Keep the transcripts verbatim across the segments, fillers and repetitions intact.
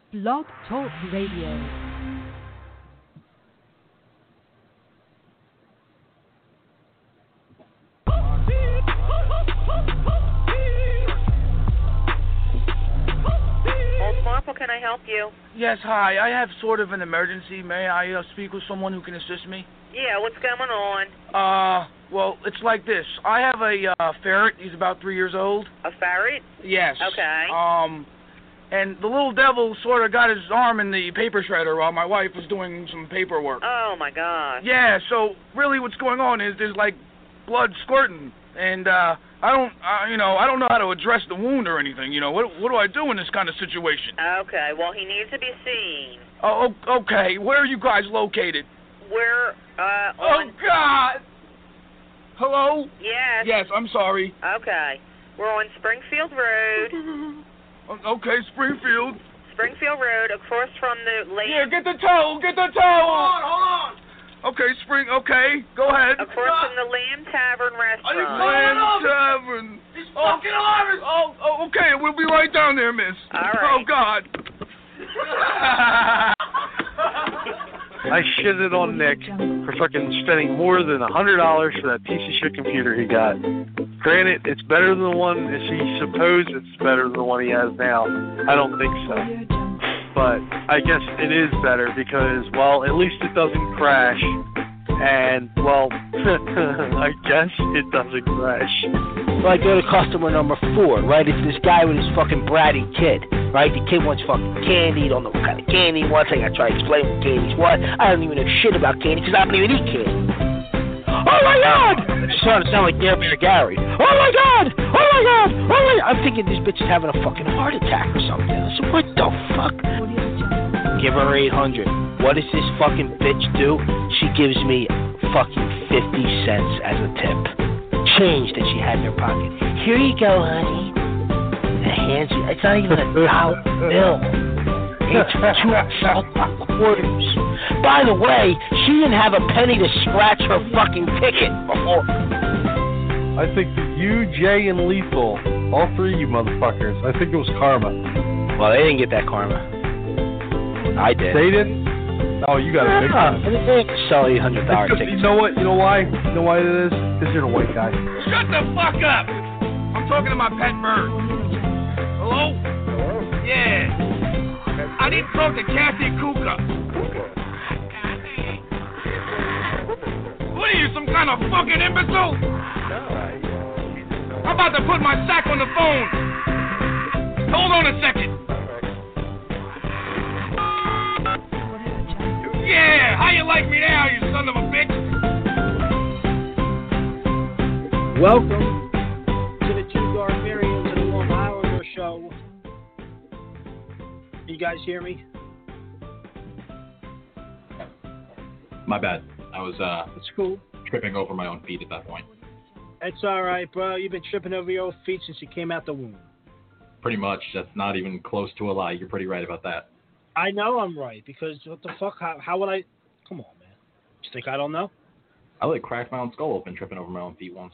Blog Talk Radio. Can I help you? Yes, hi. I have sort of an emergency. May I uh, speak with someone who can assist me? Yeah, what's going on? Uh, well, it's like this. I have a uh, ferret. He's about three years old. A ferret? Yes. Okay. Um, and the little devil sort of got his arm in the paper shredder while my wife was doing some paperwork. Oh, my God. Yeah, so really what's going on is there's, like, blood squirting. And, uh, I don't, uh, you know, I don't know how to address the wound or anything. You know, what what do I do in this kind of situation? Okay, well, he needs to be seen. Oh, okay. Where are you guys located? We're, uh, Oh, on... God! Hello? Yes. Yes, I'm sorry. Okay. We're on Springfield Road. Okay, Springfield. Springfield Road, across from the lake. Yeah, get the towel, get the towel! Hold on, hold on! Okay, Spring, okay, go ahead. Across from the Lamb Tavern restaurant. Lamb Tavern. He's Oh, fucking alarmist! oh, oh, okay, we'll be right down there, miss. All right. Oh, God. I shitted on Nick for fucking spending more than a hundred dollars for that piece of shit computer he got. Granted, it's better than the one. If he supposed it's better than the one he has now, I don't think so. But I guess it is better because, well, at least it doesn't crash. And, well, I guess it doesn't crash. Well, I go to customer number four, right? It's this guy with his fucking bratty kid, right? The kid wants fucking candy, don't know what kind of candy he wants. I gotta try to explain what candy's what. I don't even know shit about candy because I don't even eat candy. Oh my God! It started to sound like Dare Bear Gary. Oh my God! Oh my God! Oh my God! I'm thinking this bitch is having a fucking heart attack or something. I said, what the fuck? Give her eight hundred. What does this fucking bitch do? She gives me fucking fifty cents as a tip. Change that she had in her pocket. Here you go, honey. And hands you. It's not even a dollar bill. It's two fucking quarters. By the way, she didn't have a penny to scratch her fucking ticket before. I think that you, Jay, and Lethal, all three of you motherfuckers, I think it was karma. Well, they didn't get that karma. I did. They didn't? Oh, you got a big one. They didn't sell eight hundred dollars tickets. You know what? You know why? You know why it is? Because you're a white guy. Shut the fuck up! I'm talking to my pet bird. Hello? Hello? Yeah. I need to talk to Kathy Kuka. What are you, some kind of fucking imbecile? I'm about to put my sack on the phone. Hold on a second. Yeah, how you like me now, you son of a bitch? Welcome to the Two Barbarians of the Long Islander show. You guys hear me? My bad. I was uh It's cool. tripping over my own feet at that point. It's all right, bro. You've been tripping over your own feet since you came out the womb. Pretty much. That's not even close to a lie. You're pretty right about that. I know I'm right, because what the fuck? How, how would I? Come on, man. You think I don't know? I like cracked my own skull open tripping over my own feet once.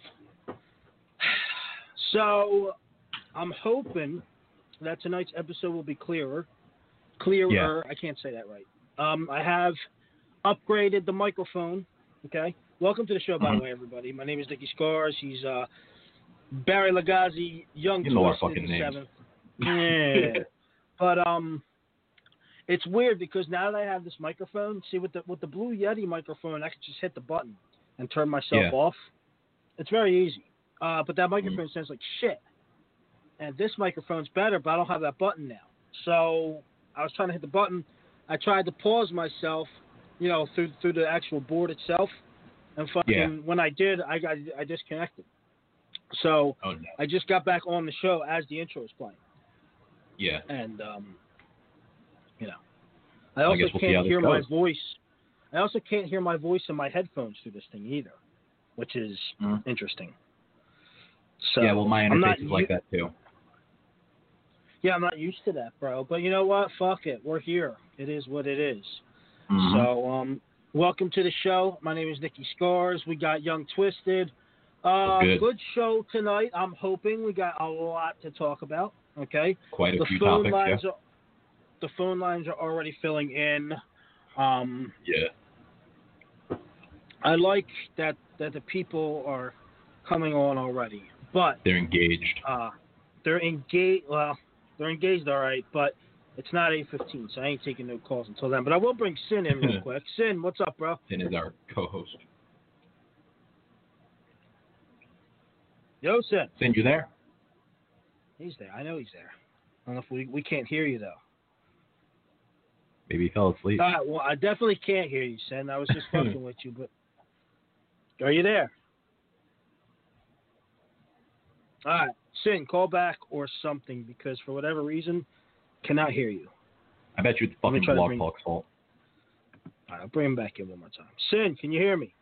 So, I'm hoping that tonight's episode will be clearer. Clearer. Yeah. I can't say that right. Um, I have upgraded the microphone. Okay. Welcome to the show, by Mm-hmm. the way, everybody. My name is Nicky Scars. He's uh, Barry Lagazi, young You know our twisted fucking names. seventh. Yeah. But um, it's weird because now that I have this microphone, see with the with the Blue Yeti microphone, I can just hit the button and turn myself Yeah. off. It's very easy. Uh, but that microphone Mm-hmm. sounds like shit. And this microphone's better, but I don't have that button now. So I was trying to hit the button. I tried to pause myself, you know, through through the actual board itself. And fucking Yeah. when I did, I got I disconnected. So Oh, no. I just got back on the show as the intro was playing. Yeah. And um, you know, I I also guess we'll see how can't this hear my goes. voice. I also can't hear my voice in my headphones through this thing either, which is Mhm. interesting. So yeah, well, my I'm interface not is like u- that, too. Yeah, I'm not used to that, bro. But you know what? Fuck it. We're here. It is what it is. Mhm. So, um, welcome to the show. My name is Nicky Scars. We got Young Twisted. Uh, Good. good show tonight. I'm hoping we got a lot to talk about. Okay. Quite a the few phone topics, lines yeah. are, the phone lines are already filling in. Um, Yeah. I like that, that the people are coming on already, but They're engaged. uh, they're engaged. Well, they're engaged, all right, but it's not eight fifteen, so I ain't taking no calls until then. But I will bring Sin in real quick. Sin, what's up, bro? Sin is our co-host. Yo, Sin. Sin, you there? He's there. I know he's there. I don't know if we we can't hear you though. Maybe he fell asleep. All right, well, I definitely can't hear you, Sin. I was just fucking with you, but are you there? All right, Sin, call back or something because for whatever reason, cannot hear you. I bet you it's Let me fucking try to Blog bring- Talk's fault. All right, I'll bring him back in one more time. Sin, can you hear me?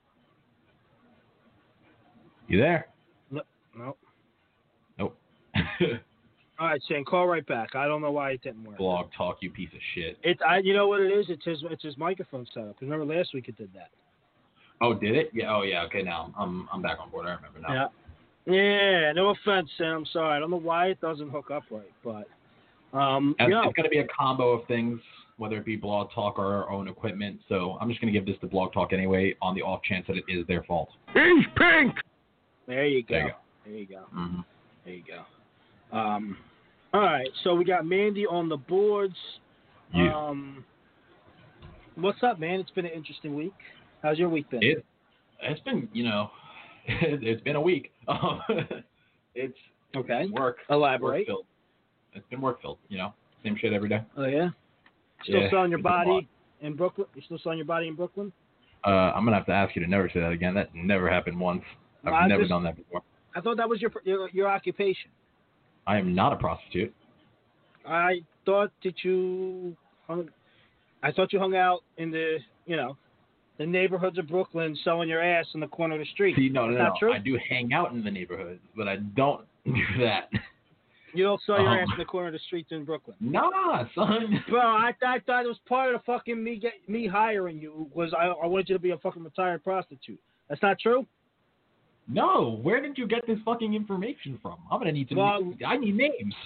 You there? No. No. Nope. All right, Sin, call right back. I don't know why it didn't work. Blog Talk, you piece of shit. It, I, you know what it is? It's his, it's his microphone setup. Remember last week it did that. Oh, did it? Yeah. Oh, yeah. Okay, now I'm I'm back on board. I remember now. Yeah. Yeah. No offense, Sin. I'm sorry. I don't know why it doesn't hook up right, but um, And yeah. It's going to be a combo of things, whether it be Blog Talk or our own equipment. So I'm just going to give this to Blog Talk anyway, on the off chance that it is their fault. He's pink. There you go. There you go. There you go. Mm-hmm. There you go. Um, all right. So we got Mandy on the boards. Yeah. Um, what's up, man? It's been an interesting week. How's your week been? It, it's been, you know, it's been a week. Um, it's okay. work. Elaborate. Work filled. It's been work filled, you know. Same shit every day. Oh, yeah? Still Yeah, selling your it's been a lot. body in Brooklyn? You still selling your body in Brooklyn? Uh, I'm going to have to ask you to never say that again. That never happened once. I've I never just- done that before. I thought that was your your, your occupation. I am not a prostitute. I thought that you hung, I thought you hung out in the, you know, the neighborhoods of Brooklyn selling your ass in the corner of the street. See, no, no, Is no. that true? I do hang out in the neighborhood, but I don't do that. You don't sell your Um, ass in the corner of the streets in Brooklyn. Nah, son. Bro, I, I thought it was part of the fucking me get me hiring you was I, I wanted you to be a fucking retired prostitute. That's not true? No, where did you get this fucking information from? I'm gonna need to. Well- I need names.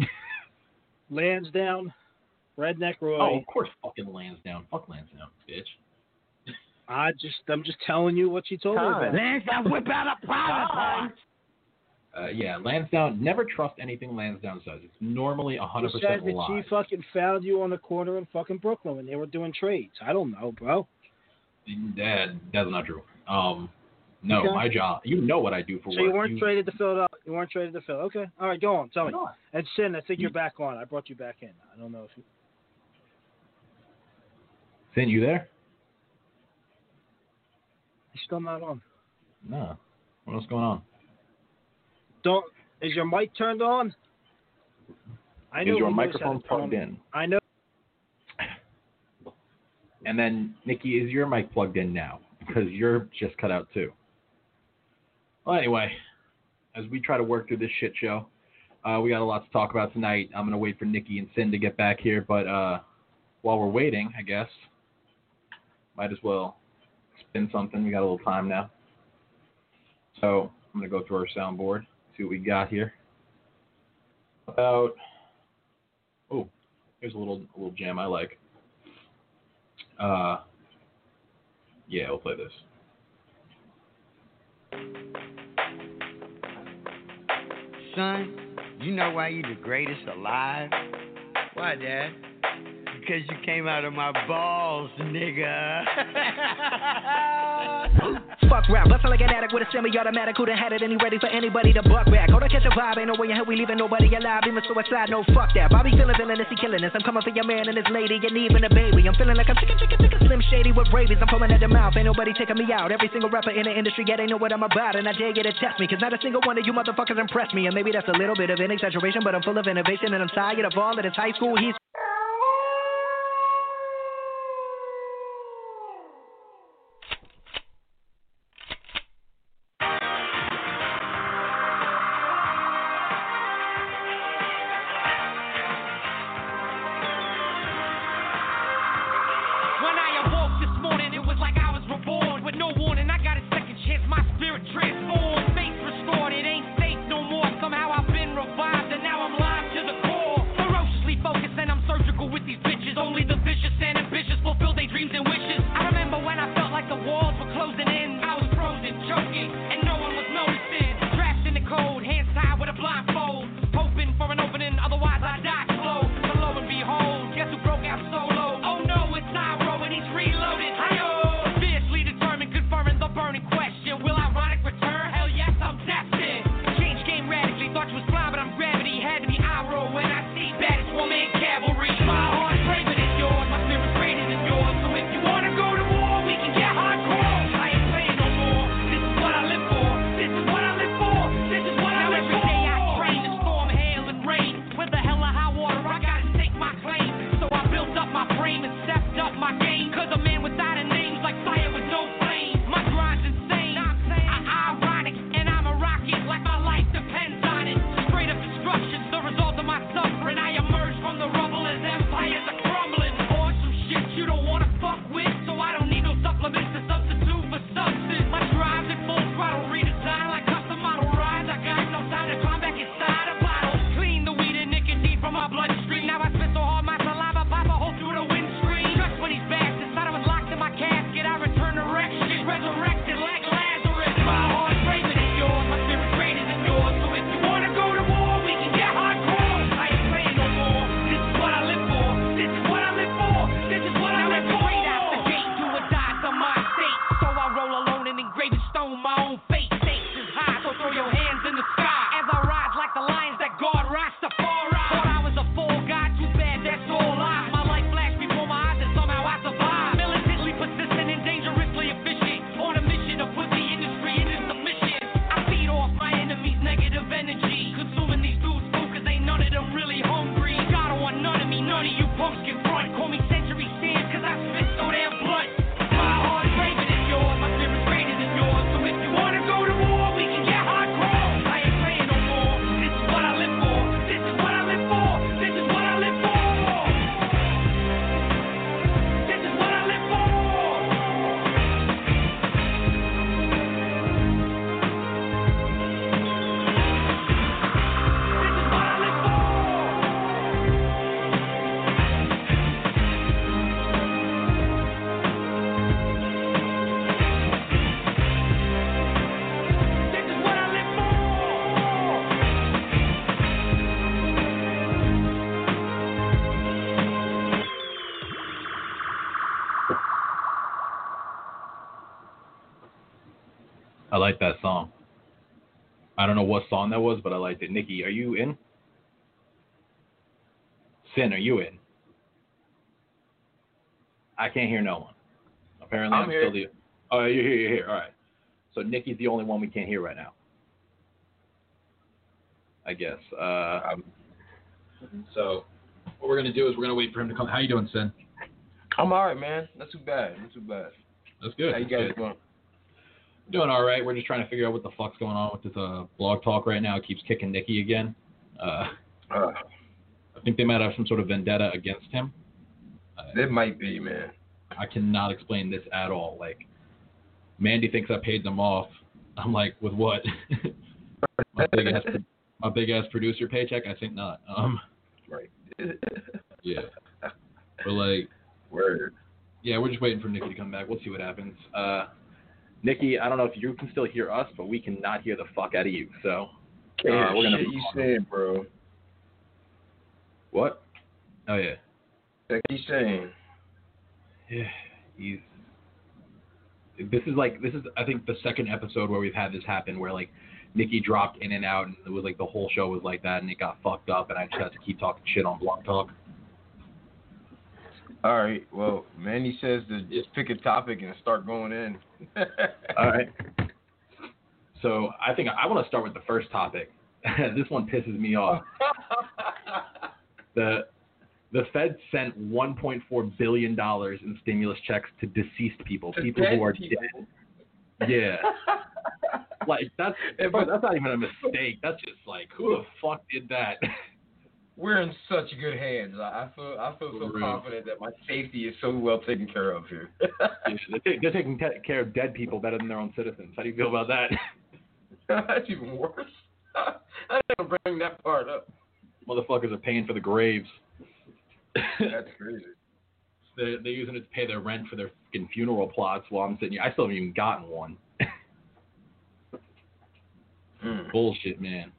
Lansdowne, Redneck Roy. Oh, of course, fucking Lansdowne. Fuck Lansdowne, bitch. I just I'm just telling you what she told me about. Lansdowne, whip out a private Uh, yeah, Lansdowne. Never trust anything Lansdowne says. It's normally a hundred She said percent that lie. she fucking found you on the corner in fucking Brooklyn when they were doing trades. I don't know, bro. That that's not true. Um, no, Okay. my job. You know what I do for So work. you weren't traded to Philadelphia. You weren't traded to Phil. Okay. All right, go on. Tell me. No. And Sin, I think you're back on. I brought you back in. I don't know if you. Sin, you there? You're still not on. No. What's going on? Don't. Is your mic turned on? I Is know your he knows how to microphone turn plugged on- in? I know. And then, Nikki, is your mic plugged in now? Because you're just cut out too. Well, anyway, as we try to work through this shit show, uh, we got a lot to talk about tonight. I'm going to wait for Nikki and Sin to get back here, but uh, while we're waiting, I guess, might as well spin something. We got a little time now. So I'm going to go through our soundboard, see what we got here. About, oh, here's a little a little jam I like. Uh, yeah, we'll play this. Son, you know why you the greatest alive? Why, Dad? Because you came out of my balls, nigga. Fuck rap, bustin' like an addict with a semi-automatic. Who done had it and he ready for anybody to buck back? Go to catch a vibe, ain't no way in hell we leaving nobody alive. Even suicide, no fuck that. Bobby feeling villainous, he killing us. I'm coming for your man and his lady, and even a baby. I'm feeling like I'm chicken, chicken, chicken, slim shady with rabies. I'm foaming at the mouth, ain't nobody taking me out. Every single rapper in the industry, yeah, they know what I'm about. And I dare you to test me, cause not a single one of you motherfuckers impressed me. And maybe that's a little bit of an exaggeration, but I'm full of innovation and I'm tired of all of this high school. He's When I awoke this morning, it was like I was reborn. With no warning, I got a second chance, my spirit transformed. Faith restored, it ain't safe no more. Somehow I've been revived, and now I'm live to the core. Ferociously focused, and I'm surgical I like that song. I don't know what song that was, but I liked it. Nikki, are you in? Sin, are you in? I can't hear no one. Apparently, I'm, I'm still the. Oh, you're here. You're here. All right. So Nikki's the only one we can't hear right now. I guess. Uh, um, so what we're gonna do is we're gonna wait for him to come. How you doing, Sin? I'm all right, man. Not too bad. Not too bad. That's good. How you guys doing? Doing all right. We're just trying to figure out what the fuck's going on with this uh, blog talk right now. It keeps kicking Nikki again. Uh, uh, I think they might have some sort of vendetta against him. Uh, it might be, man. I cannot explain this at all. Like, Mandy thinks I paid them off. I'm like, with what? my big ass, my big ass producer paycheck? I think not. Um, right. Yeah. But like, word. Yeah, we're just waiting for Nikki to come back. We'll see what happens. Uh, Nikki, I don't know if you can still hear us, but we cannot hear the fuck out of you. So uh, uh, we're gonna. Shit you said, bro. What? Oh yeah. What you saying? Yeah, he's. This is like this is I think the second episode where we've had this happen, where like Nikki dropped in and out, and it was like the whole show was like that, and it got fucked up, and I just had to keep talking shit on Blog Talk. All right. Well, Manny says to just pick a topic and start going in. All right. So I think I want to start with the first topic. This one pisses me off. the The Fed sent one point four billion dollars in stimulus checks to deceased people, to people who are people. dead. Yeah. Like, that's that's not even a mistake. That's just like, who the fuck did that? We're in such good hands. I feel I feel so For confident that my safety is so well taken care of here. Yeah, they're, t- they're taking t- care of dead people better than their own citizens. How do you feel about that? That's even worse. I didn't bring that part up. Motherfuckers are paying for the graves. That's crazy. They're, they're using it to pay their rent for their fucking funeral plots while I'm sitting here. I still haven't even gotten one. mm. Bullshit, man.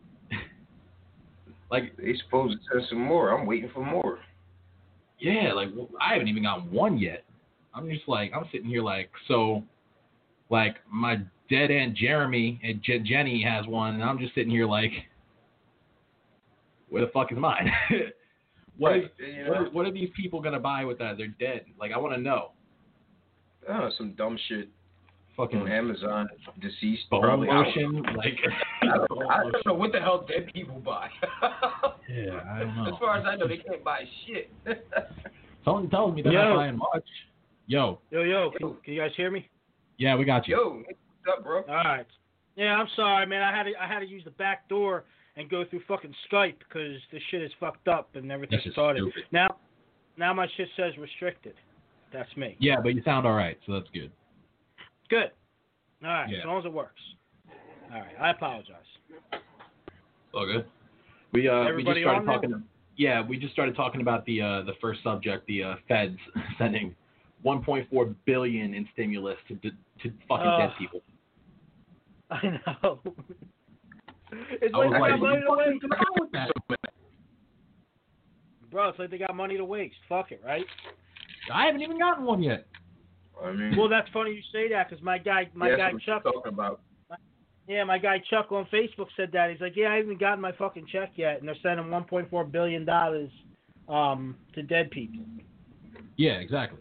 Like, they supposed to send some more. I'm waiting for more. Yeah, like, I haven't even gotten one yet. I'm just like, I'm sitting here like, so, like, my dead Aunt Jeremy and J- Jenny has one, and I'm just sitting here like, where the fuck is mine? what, right. is, you know, what, are, what are these people going to buy with that? They're dead. Like, I want to know. Oh, some dumb shit. Fucking on Amazon, deceased. Bone probably. lotion, like I don't, know, I don't know what the hell dead people buy. Yeah, I don't know. As far as I know, they can't buy shit. Someone tells me they're yo. not buying much. Yo. Yo, yo, can, can you guys hear me? Yeah, we got you. Yo, what's up, bro? All right. Yeah, I'm sorry, man. I had to I had to use the back door and go through fucking Skype because this shit is fucked up and everything That's started. stupid. Now, now my shit says restricted. That's me. Yeah, but you sound all right, so that's good. Good. All right, Yeah. as long as it works. All right, I apologize. All good. We uh we just Everybody started on now? talking. Yeah, we just started talking about the uh the first subject, the uh, Feds sending one point four billion in stimulus to to, to fucking Uh, dead people. I know. It's I like was they like, got money to what waste. the fuck is wrong with that? Bro, it's like they got money to waste. Fuck it, right? I haven't even gotten one yet. I mean, Well, that's funny you say that because my guy, my yeah, guy that's Chuck, what you're talking about. yeah, my guy Chuck on Facebook said that. He's like, yeah, I haven't gotten my fucking check yet, and they're sending one point four billion dollars um, to dead people. Yeah, exactly.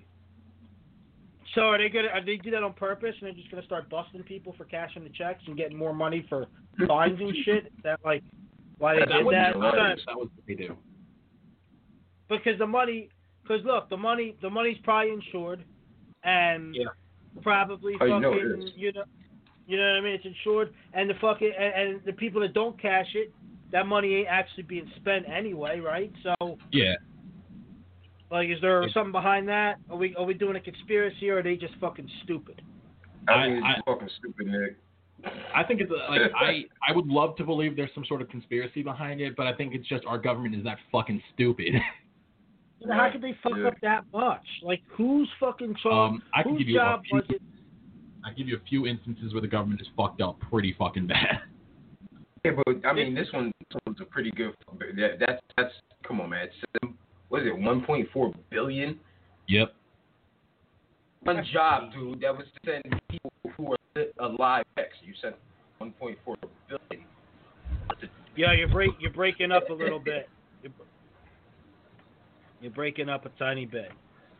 So are they gonna? Are they do that on purpose, and they're just gonna start busting people for cashing the checks and getting more money for fines and shit? Is that like why they That did would be that? hilarious. That was what they do. Because the money, because look, the money, the money's probably insured, and Yeah. probably Oh, you fucking, know it is. you know, you know what I mean. It's insured, and the fucking, and, and the people that don't cash it, that money ain't actually being spent anyway, right? So, Yeah. like, is there something behind that? Are we, are we doing a conspiracy, or are they just fucking stupid? I think I- it's fucking stupid, Nick. I think it's like I I would love to believe there's some sort of conspiracy behind it, but I think it's just our government is that fucking stupid. You know, how could they fuck Yeah. up that much? Like, who's fucking trying? Um, I can whose give you a job few, was it? I can give you a few instances where the government is fucked up pretty fucking bad. Yeah, but I mean, this one, this one's a pretty good. That, that's that's come on, man. It's, what is it? one point four billion. Yep. One job, dude. That was to send people who are alive checks. You sent one point four billion. Yeah, you're break you're breaking up a little bit. You're, you're breaking up a tiny bit.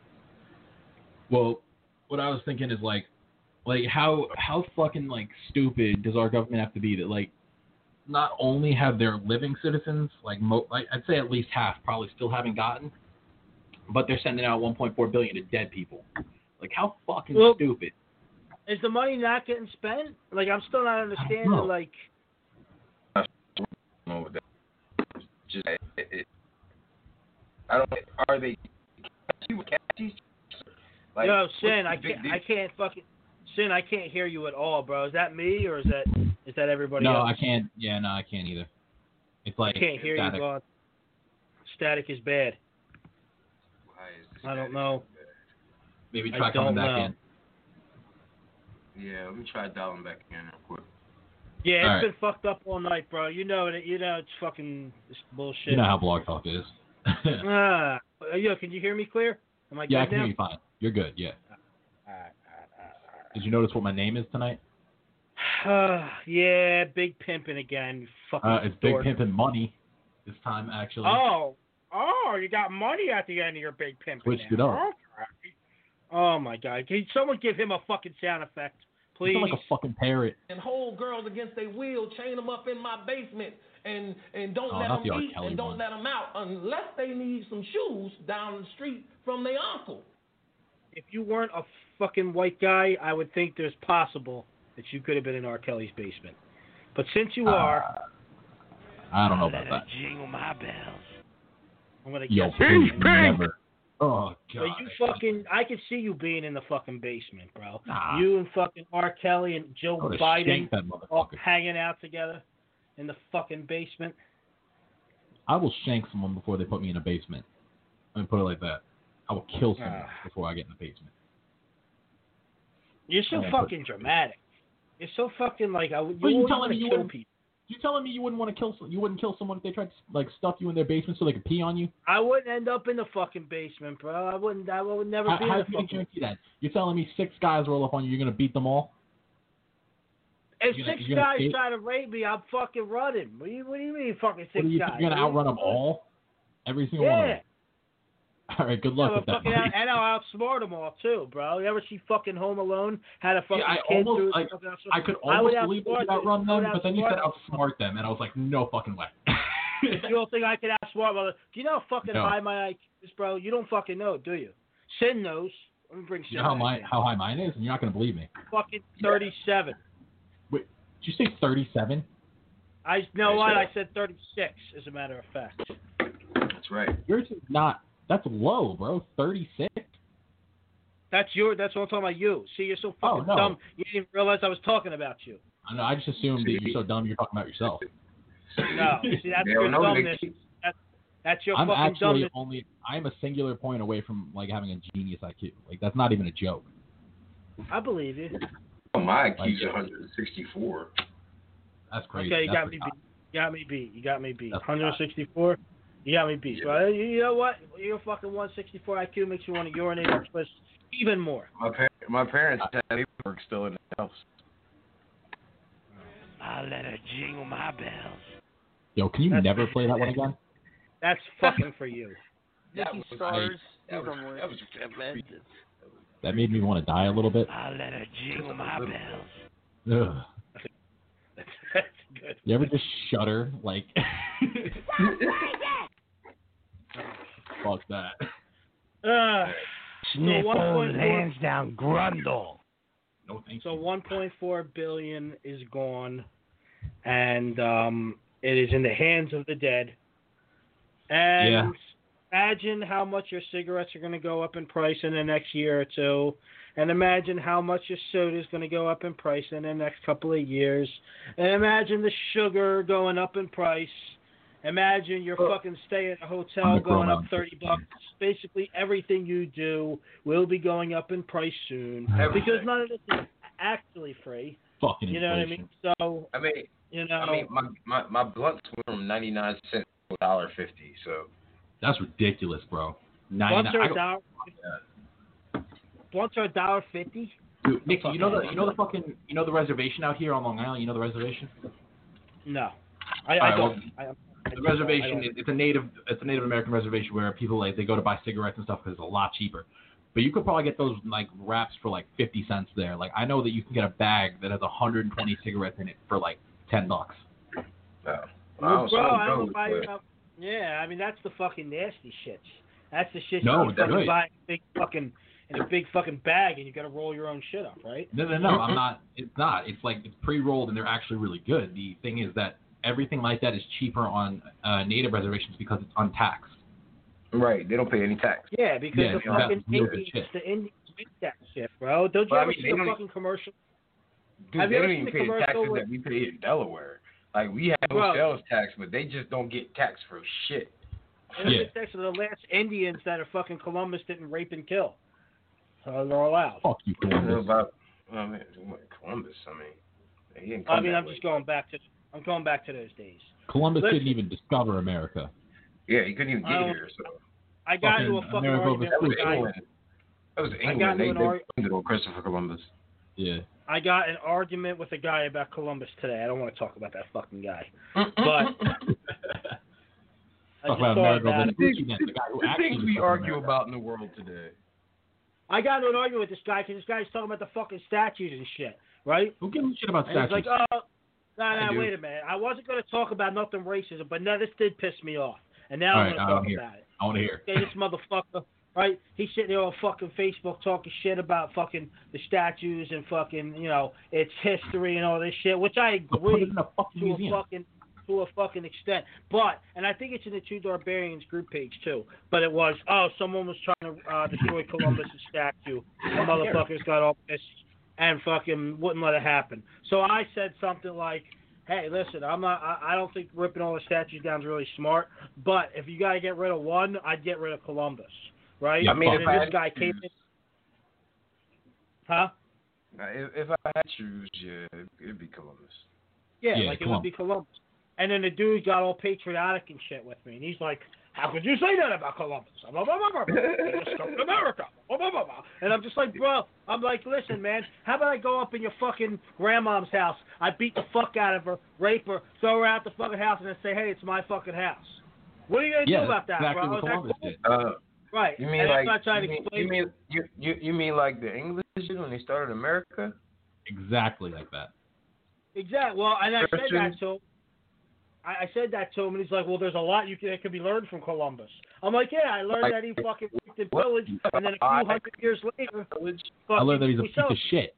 Well, what I was thinking is like, like how how fucking like stupid does our government have to be that like not only have their living citizens like, mo- like I'd say at least half probably still haven't gotten, but they're sending out one point four billion to dead people. Like how fucking well, stupid. Is the money not getting spent? Like I'm still not understanding. I like. Just it, it, I don't. Are they? Like, Yo, Sin, I big can't. deal? I can't fucking. Sin, I can't hear you at all, bro. Is that me or is that is that everybody No, else? I can't. Yeah, no, I can't either. It's like I can't hear static. you, God. Static is bad. I don't know. Maybe try I coming don't back know. in. Yeah, let me try dialing back in real quick. Yeah, it's All been right. fucked up all night, bro. You know it. You know it's fucking it's bullshit. You know how Blog Talk is. Ah, yo, can you hear me clear? Am I Yeah, I good can now? hear you fine. You're good. Yeah. All right, all right, Did you notice what my name is tonight? all right. Uh, yeah, big pimping again. You fucking Uh, it's Big dork. Pimpin' Money this time, actually. Oh, oh, you got money at the end of your big pimping. Switched now. it up. Okay. Oh my God! Can someone give him a fucking sound effect, please? You sound like a fucking parrot. And hold girls against their will, chain them up in my basement, and and don't Oh, let not them the R. eat Kelly and don't one. let them out unless they need some shoes down the street from their uncle. If you weren't a fucking white guy, I would think there's possible that you could have been in R. Kelly's basement. But since you Uh, are, I don't know I'll about let that. her jingle my bells. I'm gonna Yo, guess. please, never. Oh, But God. you fucking, I could see you being in the fucking basement, bro. Nah. You and fucking R. Kelly and Joe I would've Biden shanked that all motherfucker. hanging out together in the fucking basement. I will shank someone before they put me in a basement. Let me put it like that. I will kill someone Ah. before I get in the basement. You're so Yeah, but- fucking dramatic. You're so fucking like I. You Well, you always telling wanna me you kill wouldn't- people. You telling me you wouldn't want to kill some- you wouldn't kill someone if they tried to like stuff you in their basement so they could pee on you? I wouldn't end up in the fucking basement, bro. I wouldn't. I would never How, be in how the do you fucking. guarantee that? You're telling me six guys roll up on you, you're gonna beat them all? If you're gonna- six you're gonna guys skate- try to rape me, I'm fucking running. What do you, what do you mean, fucking six What do you guys? think you're gonna What do you- outrun them all? Every single one of Yeah. them. All right, good Yeah, luck but with that. fucking out, and I'll outsmart them all too, bro. You ever see fucking Home Alone? Had a fucking Yeah, I kid almost through like fucking outsmart- I could I would almost believe that outsmart you outrun them. I would them, but then you said outsmart outsmart them, and I was like, no fucking way. You don't think I could outsmart them? Do you know how fucking No. high my I Q is, bro? You don't fucking know, do you? Sin knows. Let me bring Sin You know how back my in. how high mine is, and you're not gonna believe me. Fucking thirty-seven. Wait, did you say thirty-seven? I know Nice what? job. I said thirty-six, as a matter of fact. That's right. Yours is not. That's low, bro. thirty-six. That's your. That's what I'm talking about. You. See, you're so Oh, fucking no. dumb. You didn't even realize I was talking about you. I know. I just assumed that you're so dumb. You're talking about yourself. No. See, that's They your don't know, dumbness. Nicky. That, that's your I'm fucking actually dumbness. only. I'm a singular point away from like having a genius I Q. Like that's not even a joke. I believe you. Oh, my I Q's Like, one hundred sixty-four. That's crazy. Okay, you That's got me the beat. You got me beat. You got me beat. That's one sixty-four. You got me beat. Yeah. Bro. You, you know what? Your fucking one sixty-four I Q makes you want to urinate and twist even more. My par- my parents had paperwork still in the house. I'll let her jingle my bells. Yo, can you That's- never play that one again? That's fucking for you. That Nicky was- Stars. that was- He's that was tremendous. That made me want to die a little bit. I'll let her jingle my bells. Ugh. That's good. You ever just shudder like? Fuck that. Uh, Sniff one old point four Lansdowne Grundle. No thank So you. one point four billion is gone, and um, it is in the hands of the dead. And Yeah. imagine how much your cigarettes are going to go up in price in the next year or two, and imagine how much your soda is going to go up in price in the next couple of years, and imagine the sugar going up in price. Imagine your fucking stay at a hotel I'm a going up grown-up. thirty bucks. Basically, everything you do will be going up in price soon Everything. because none of this is actually free. Fucking You know what I inflation. mean? So, I mean, you know, I mean, my my my blunts went from ninety-nine cents to a dollar fifty. So That's ridiculous, bro. blunts ninety-nine are I a go- dollar. Blunts are a dollar fifty. Dude, Nikki, you know the you know the fucking you know the reservation out here on Long Island. You know the reservation? No, I, I All right, don't. well, I, I the don't- reservation I don't- it's a native it's a Native American reservation where people like they go to buy cigarettes and stuff because it's a lot cheaper. But you could probably get those like wraps for like fifty cents there. Like I know that you can get a bag that has one hundred twenty cigarettes in it for like ten bucks. Oh. Well, Wow, bro, I don't so know if I, good. uh, yeah, I mean that's the fucking nasty shit. That's the shit No, you that's fucking right. buy in a big fucking in a big fucking bag and you gotta roll your own shit up, right? No, no, no. I'm not. It's not. It's like it's pre-rolled and they're actually really good. The thing is that everything like that is cheaper on uh, native reservations because it's untaxed. Right, they don't pay any tax. Yeah, because Yeah, the that's fucking real good Indians, shit. the Indians make that shit, bro. Don't you Well, I ever mean, see they the don't- fucking commercial? Dude, Have they you don't ever even seen the pay the commercial taxes with- that we pay in Delaware. Like we have no Bro. sales tax, but they just don't get taxed for shit. And yeah. It's the last Indians that are fucking Columbus didn't rape and kill. So they're allowed. Fuck you, I don't know Columbus. about I mean, Columbus. I mean, he didn't come I mean, that I'm way. just going back to I'm going back to those days. Columbus Listen. didn't even discover America. Yeah, he couldn't even I get don't- here. So I got into a Fucking fucking America argument that was with a guy. England. That was I got England. They, into they an ar- blamed it on Christopher Columbus. Yeah. I got an argument with a guy about Columbus today. I don't want to talk about that fucking guy. But I Talk just about thought America about it. Vespucci, then, the guy who The actually things we discovered argue America. about in the world today. I got into an argument with this guy because this guy's talking about the fucking statues and shit, right? Who gives a shit about And he's statues? like, oh, no, I no, do. wait a minute. I wasn't going to talk about nothing racism, but no, this did piss me off. And now All I'm right, going I to wanna talk hear. about it. I want to hear. Okay, this motherfucker, right? He's sitting there on fucking Facebook talking shit about fucking the statues and fucking, you know, its history and all this shit, which I So put agree it in a fucking to museum. a fucking to a fucking extent. But, and I think it's in the Two Barbarians group page too. But it was, oh, someone was trying to uh, destroy Columbus' statue. The motherfuckers got all pissed and fucking wouldn't let it happen. So I said something like, hey, listen, I'm not. I, I don't think ripping all the statues down is really smart. But if you got to get rid of one, I'd get rid of Columbus, right? I mean, and if then I this had guy to came choose. in. Huh? Uh, If, if I had to choose, yeah, it'd, it'd be Columbus. Yeah, Yeah, like it Columbus. would be Columbus. And then the dude got all patriotic and shit with me, and he's like, "How could you say that about Columbus? Blah, blah, blah, blah, blah. He discovered America. Blah, blah, blah, blah." And I'm just like, bro, I'm like, listen, man, how about I go up in your fucking grandmom's house? I beat the fuck out of her, rape her, throw her out the fucking house, and then say, hey, it's my fucking house. What are you gonna Yeah, do about that, that's exactly bro? what Is that Columbus cool? did. Uh, Right. you mean and like that's not trying you to mean, explain. you mean you, you you mean like the English did when they started America? Exactly like that. Exactly. Well, and I said Christian- that to him. I, I said that to him, and he's like, "Well, there's a lot you can that can be learned from Columbus." I'm like, "Yeah, I learned Like- that he fucking raped and pillaged, and then a few hundred years later, I learned that he's a we piece sold of shit.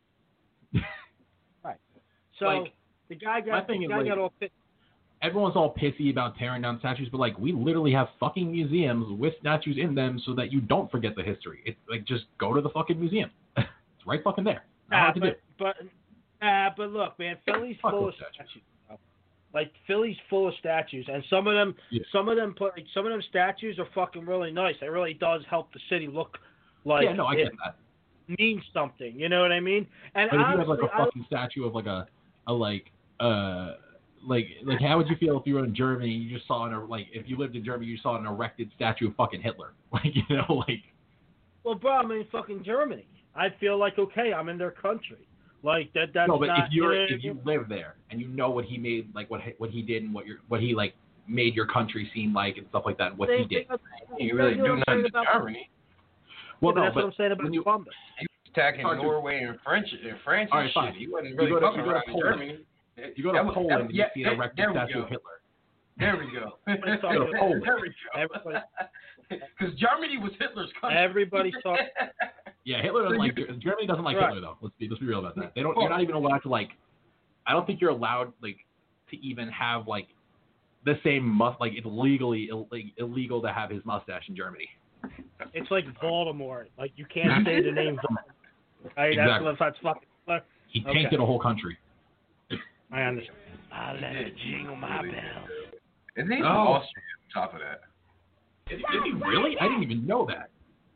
Right. So Like, the guy my got thing the is, guy like- got all pissed. Everyone's all pissy about tearing down statues, but like we literally have fucking museums with statues in them so that you don't forget the history. It's like just go to the fucking museum. It's right fucking there. Not Nah, hard to do. but but uh, but look, man, Philly's Fuck full those of statues. statues. bro. Like Philly's full of statues, and some of them, Yeah. some of them put like, some of them statues are fucking really nice. It really does help the city look like yeah, no, I it get that. means something. You know what I mean? And But if you have honestly, like a I, fucking statue of like a, a like uh like like how would you feel if you were in Germany and you just saw an like if you lived in Germany you saw an erected statue of fucking Hitler? Like, you know, like well, bro, I'm in fucking Germany. I'd feel like okay, I'm in their country. Like that. That's no, but not, if you're you know, if you live there and you know what he made like what he- what he did and what your what he like made your country seem like and stuff like that and what he same did. thing- You really same thing do I'm nothing saying to about- Germany. Well, yeah, but no, that's but what I'm saying about when you- Columbus. He was attacking Hard to- Norway and French and France All and right, fine. shit. He wasn't You really go to- fucking you go to around in Poland. Germany. You go to That was- Poland that- and yeah, you see an there- erected there we statue go. of Hitler. There we go. Everybody's Go to Poland. There we go. Everybody- Because Germany was Hitler's country. Everybody's talking. Yeah, Hitler doesn't like Germany doesn't like Right. Hitler though. Let's be let's be real about that. They don't. You're not even allowed to like. I don't think you're allowed like to even have like the same must like it's legally Ill, like, illegal to have his mustache in Germany. It's like Baltimore. Like you can't say the name. Right? That's Exactly. what that's fucking. He Okay. tainted a whole country. I understand. I let it jingle my bells. Isn't he from Oh. Austria on top of that? Is, is he really? I didn't even know that.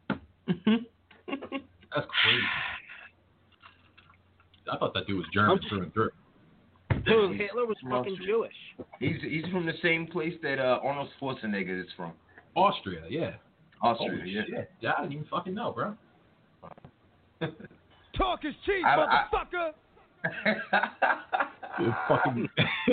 That's crazy. I thought that dude was German through and through. Dude, Hitler was Well, fucking Jewish. He's he's from the same place that uh, Arnold Schwarzenegger is from. Austria, yeah. Austria, Holy yeah. shit. Yeah, I didn't even fucking know, bro. Talk Talk is cheap, I, motherfucker. I, fucking.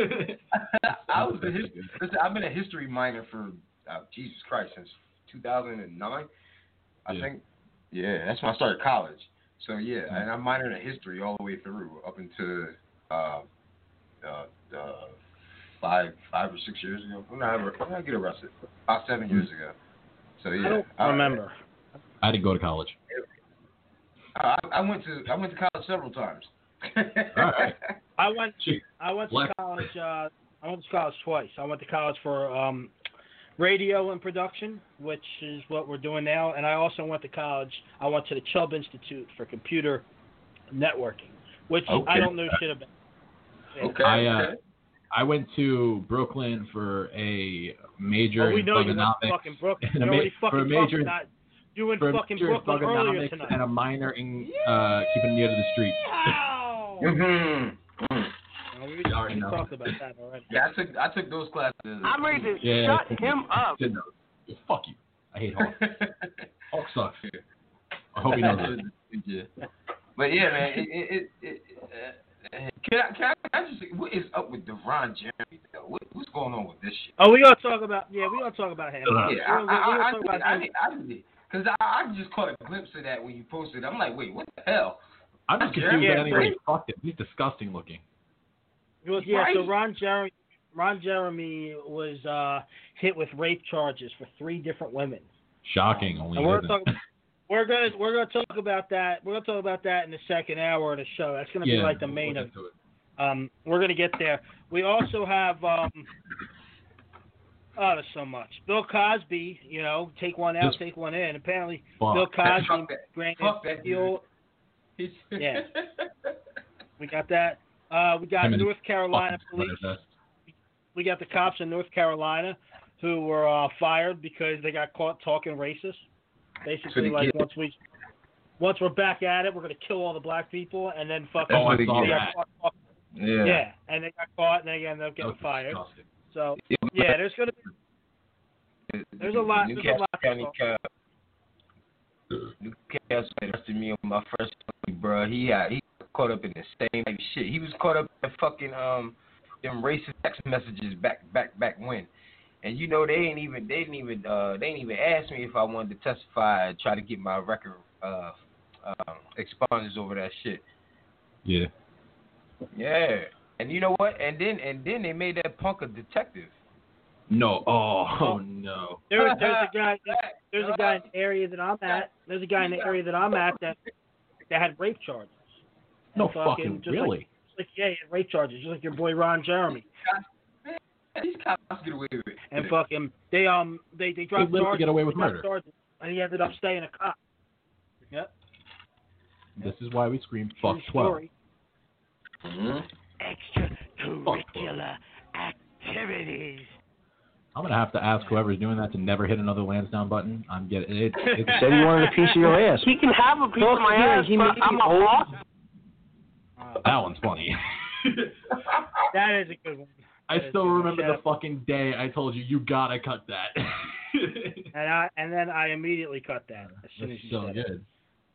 I was a history. Listen, I've been a history minor for uh, Jesus Christ since two thousand nine. I yeah. think. Yeah, that's when I started college. So yeah, mm-hmm. and I minored in history all the way through up into uh, uh, uh, five, five or six years ago. When I, when did I get arrested? About seven years ago. So yeah, I don't I, remember. I didn't go to college. I, I went to I went to college several times. All right. I went. Gee. I went to Black. college. Uh, I went to college twice. I went to college for um, radio and production, which is what we're doing now, and I also went to college. I went to the Chubb Institute for Computer Networking, which okay. I don't know shit about. Yeah. Okay. I uh, I went to Brooklyn for a major well, we in know you went thugonomics. to fucking Brooklyn. and a, You ma- already for a fucking major talked about you went for a fucking major in Brooklyn earlier thugonomics tonight. and a minor in uh, keeping near to the street. Mm-hmm. Well, we already know. talked about that already. Yeah, I took I took those classes. I'm ready to Yeah, shut him up. Yeah, fuck you. I hate Hulk. Hulk sucks. I hope he knows it. Yeah. But yeah, man. It, it, it, it, uh, can I can I, can I just say, what is up with Deron Jeremy? What, what's going on with this shit? Oh, we gotta talk about yeah, we gotta talk about him. Yeah, we I, gotta, I, we gotta I, talk I, about I, him. I, I did. Because I, I just caught a glimpse of that when you posted. I'm like, wait, what the hell? I'm just confused Yeah, that anybody right. fucked him. He's disgusting looking. It was, yeah, Right. so Ron Jeremy, Ron Jeremy was uh, hit with rape charges for three different women. Shocking. Only And we're isn't. talking, we're gonna we're gonna talk about that. We're gonna talk about that in the second hour of the show. That's gonna yeah, be like the we'll main get of. to it. Um, we're gonna get there. We also have um, oh, there's so much. Bill Cosby, you know, take one out, Just take one in. Apparently, fuck. Bill Cosby Fuck that. granted Fuck that appeal. dude. Yeah. We got that. Uh, we got Him and North Carolina Fucking police. sweater vest. We got the cops in North Carolina who were uh, fired because they got caught talking racist. Basically, So they like get- once we once we're back at it, we're gonna kill all the black people, and then fucking Oh, I That's saw what they they got that. caught talking- Yeah. yeah, and they got caught, and they ended up That getting was fired. disgusting. So yeah, there's gonna be there's a lot. There's a Newcastle lot. to County talk. Cop. Newcastle arrested me on my first time, bro. He had he got caught up in the same type of shit. He was caught up in fucking um them racist text messages back back back when. And you know they ain't even they didn't even uh they didn't even ask me if I wanted to testify and try to get my record uh um expunged over that shit. Yeah. Yeah. And you know what? And then and then they made that punk a detective. No. Oh, oh no. There, there's a guy. There's a guy in the area that I'm at. There's a guy in the area that I'm at that that had rape charges. No And fucking just really. Like, just like yeah, he had rape charges, just like your boy Ron Jeremy. These cops get away with it. And fucking they um they they dropped They literally charges. get away with they dropped murder. charges, and he ended up staying a cop. Yep. This is why we scream fuck True twelve. story. Mm-hmm. Extracurricular activities. I'm gonna have to ask whoever's doing that to never hit another Lansdowne button. I'm getting it. It's Said he wanted a piece of your ass. He can have a piece of my ass, he but made I'm you a old. boss. that one's funny. That is a good one. I That is still a good one. remember Shut the fucking day I told you you gotta cut that. And I and then I immediately cut that as soon That's as you so said it. good.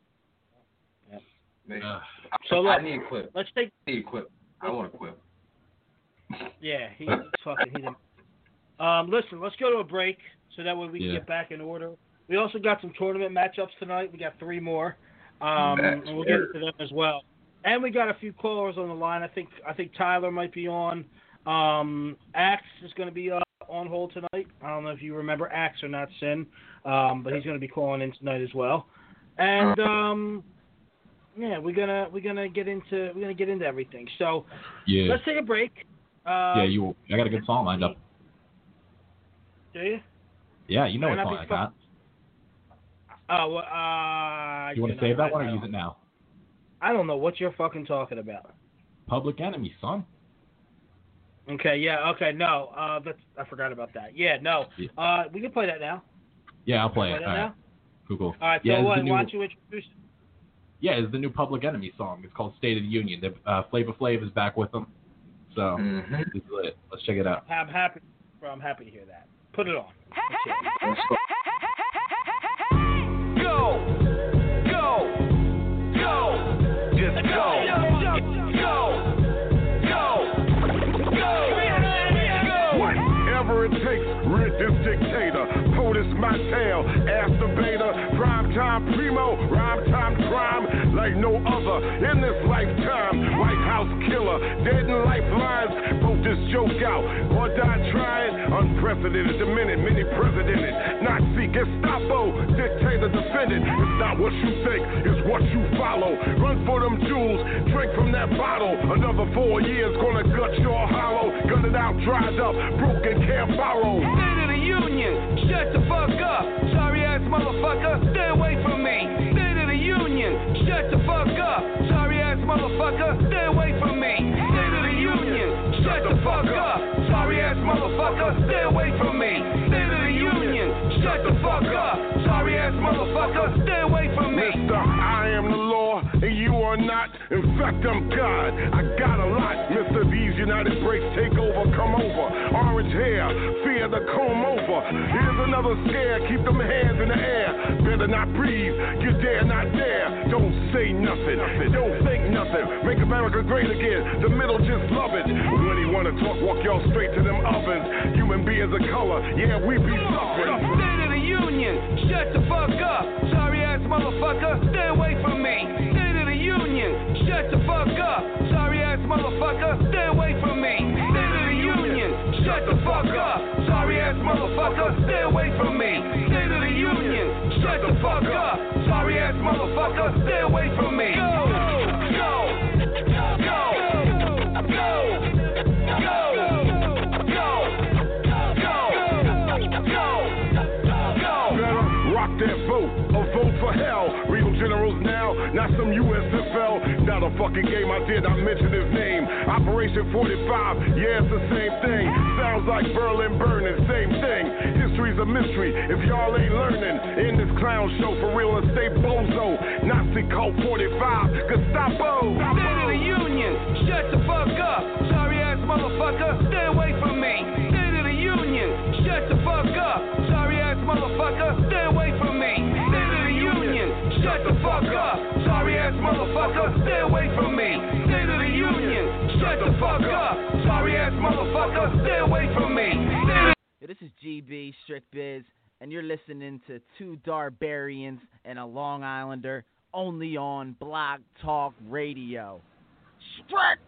Man, Ugh. So I, look, I need a clip. let's take I need a clip. I want a clip. yeah, he, he's fucking he's a, um listen, let's go to a break so that way we can Yeah. get back in order. We also got some tournament matchups tonight. We got three more. Um and we'll get into them as well. And we got a few callers on the line. I think I think Tyler might be on. Um Axe is gonna be uh, on hold tonight. I don't know if you remember Axe or not, Sin. Um, but he's gonna be calling in tonight as well. And um yeah, we're gonna we're gonna get into we're gonna get into everything. So Yeah. let's take a break. Um, Yeah, you. I got a good song lined up. Do you? Yeah, you know Might what not song I be got. Oh, well, uh, You want to know, save that I one or know. use it now? I don't know what you're fucking talking about. Public Enemy, son. Okay, yeah, okay, no, uh, that's, I forgot about that. Yeah, no, Yeah. uh, we can play that now. Yeah, I'll play Play it. that All now. right. Cool, cool. All right, yeah, so it's what, the new, why don't you introduce? yeah, it's the new Public Enemy song. It's called State of the Union. The, uh, Flavor Flav is back with them. So, Mm-hmm. this is it. Let's check it out. I'm happy. Well, I'm happy to hear that. Put it on. Let's go. Go, go, go. time primo, rhyme time crime like no other in this lifetime. White House killer, dead in lifelines, vote this joke out or die trying. Unprecedented, the minute, many presidented, Nazi, Gestapo, dictator, defendant. It's not what you think, it's what you follow. Run for them jewels, drink from that bottle. Another four years gonna gut your hollow. Gun it out, dried up, broken, can't borrow. State of the Union, shut the fuck up. Sorry ass motherfucker, stay away from me. State of the Union, shut the fuck up. Sorry ass motherfucker, stay away from me. State of the Union, shut the fuck up. Sorry ass motherfucker, stay away from me. State of the Union, shut the fuck up. Sorry ass motherfucker, stay away from me. Mister, I am the law and you are not. In fact, I'm God. I got a lot. Mister These United Breaks take over, come over. Orange hair, fear the comb over. Here's another scare, keep them hands in the air. Better not breathe, you dare not dare. Don't say nothing, don't think nothing. Make America great again, the middle just love it. When he wanna talk, walk y'all straight to them ovens. Human beings of color, yeah, we be suffering. State of the Union, shut the fuck up. Sorry ass motherfucker, stay away from me. State of the Union, shut the fuck up. Sorry ass motherfucker, stay away from me. State of the Union, shut the fuck up. Sorry ass motherfucker, stay away from me. State of the Union, shut the fuck up. Sorry ass motherfucker, stay away from me. Go, go, go, go, go, go, go, go. Better rock that vote, a vote for hell. Real generals now, not some U S F L. Not a fucking game, I did not mention his name. Operation forty-five, yeah, it's the same thing. Sounds like Berlin burning, same thing. History's a mystery if y'all ain't learning. In this clown show, for real estate bozo. Nazi cult forty-five, Gestapo. State of the Union, shut the fuck up. Sorry ass motherfucker, stay away from me. State of the Union, shut the fuck up. Sorry ass motherfucker, stay away from me. State of the Union, shut the fuck up. Sorry ass motherfucker, stay away from me. State of the Union, shut the fuck up. Sorry ass motherfucker, stay away from me. Yo, this is G B, Strict Biz, and you're listening to two Darbarians and a Long Islander only on Blog Talk Radio. Strict!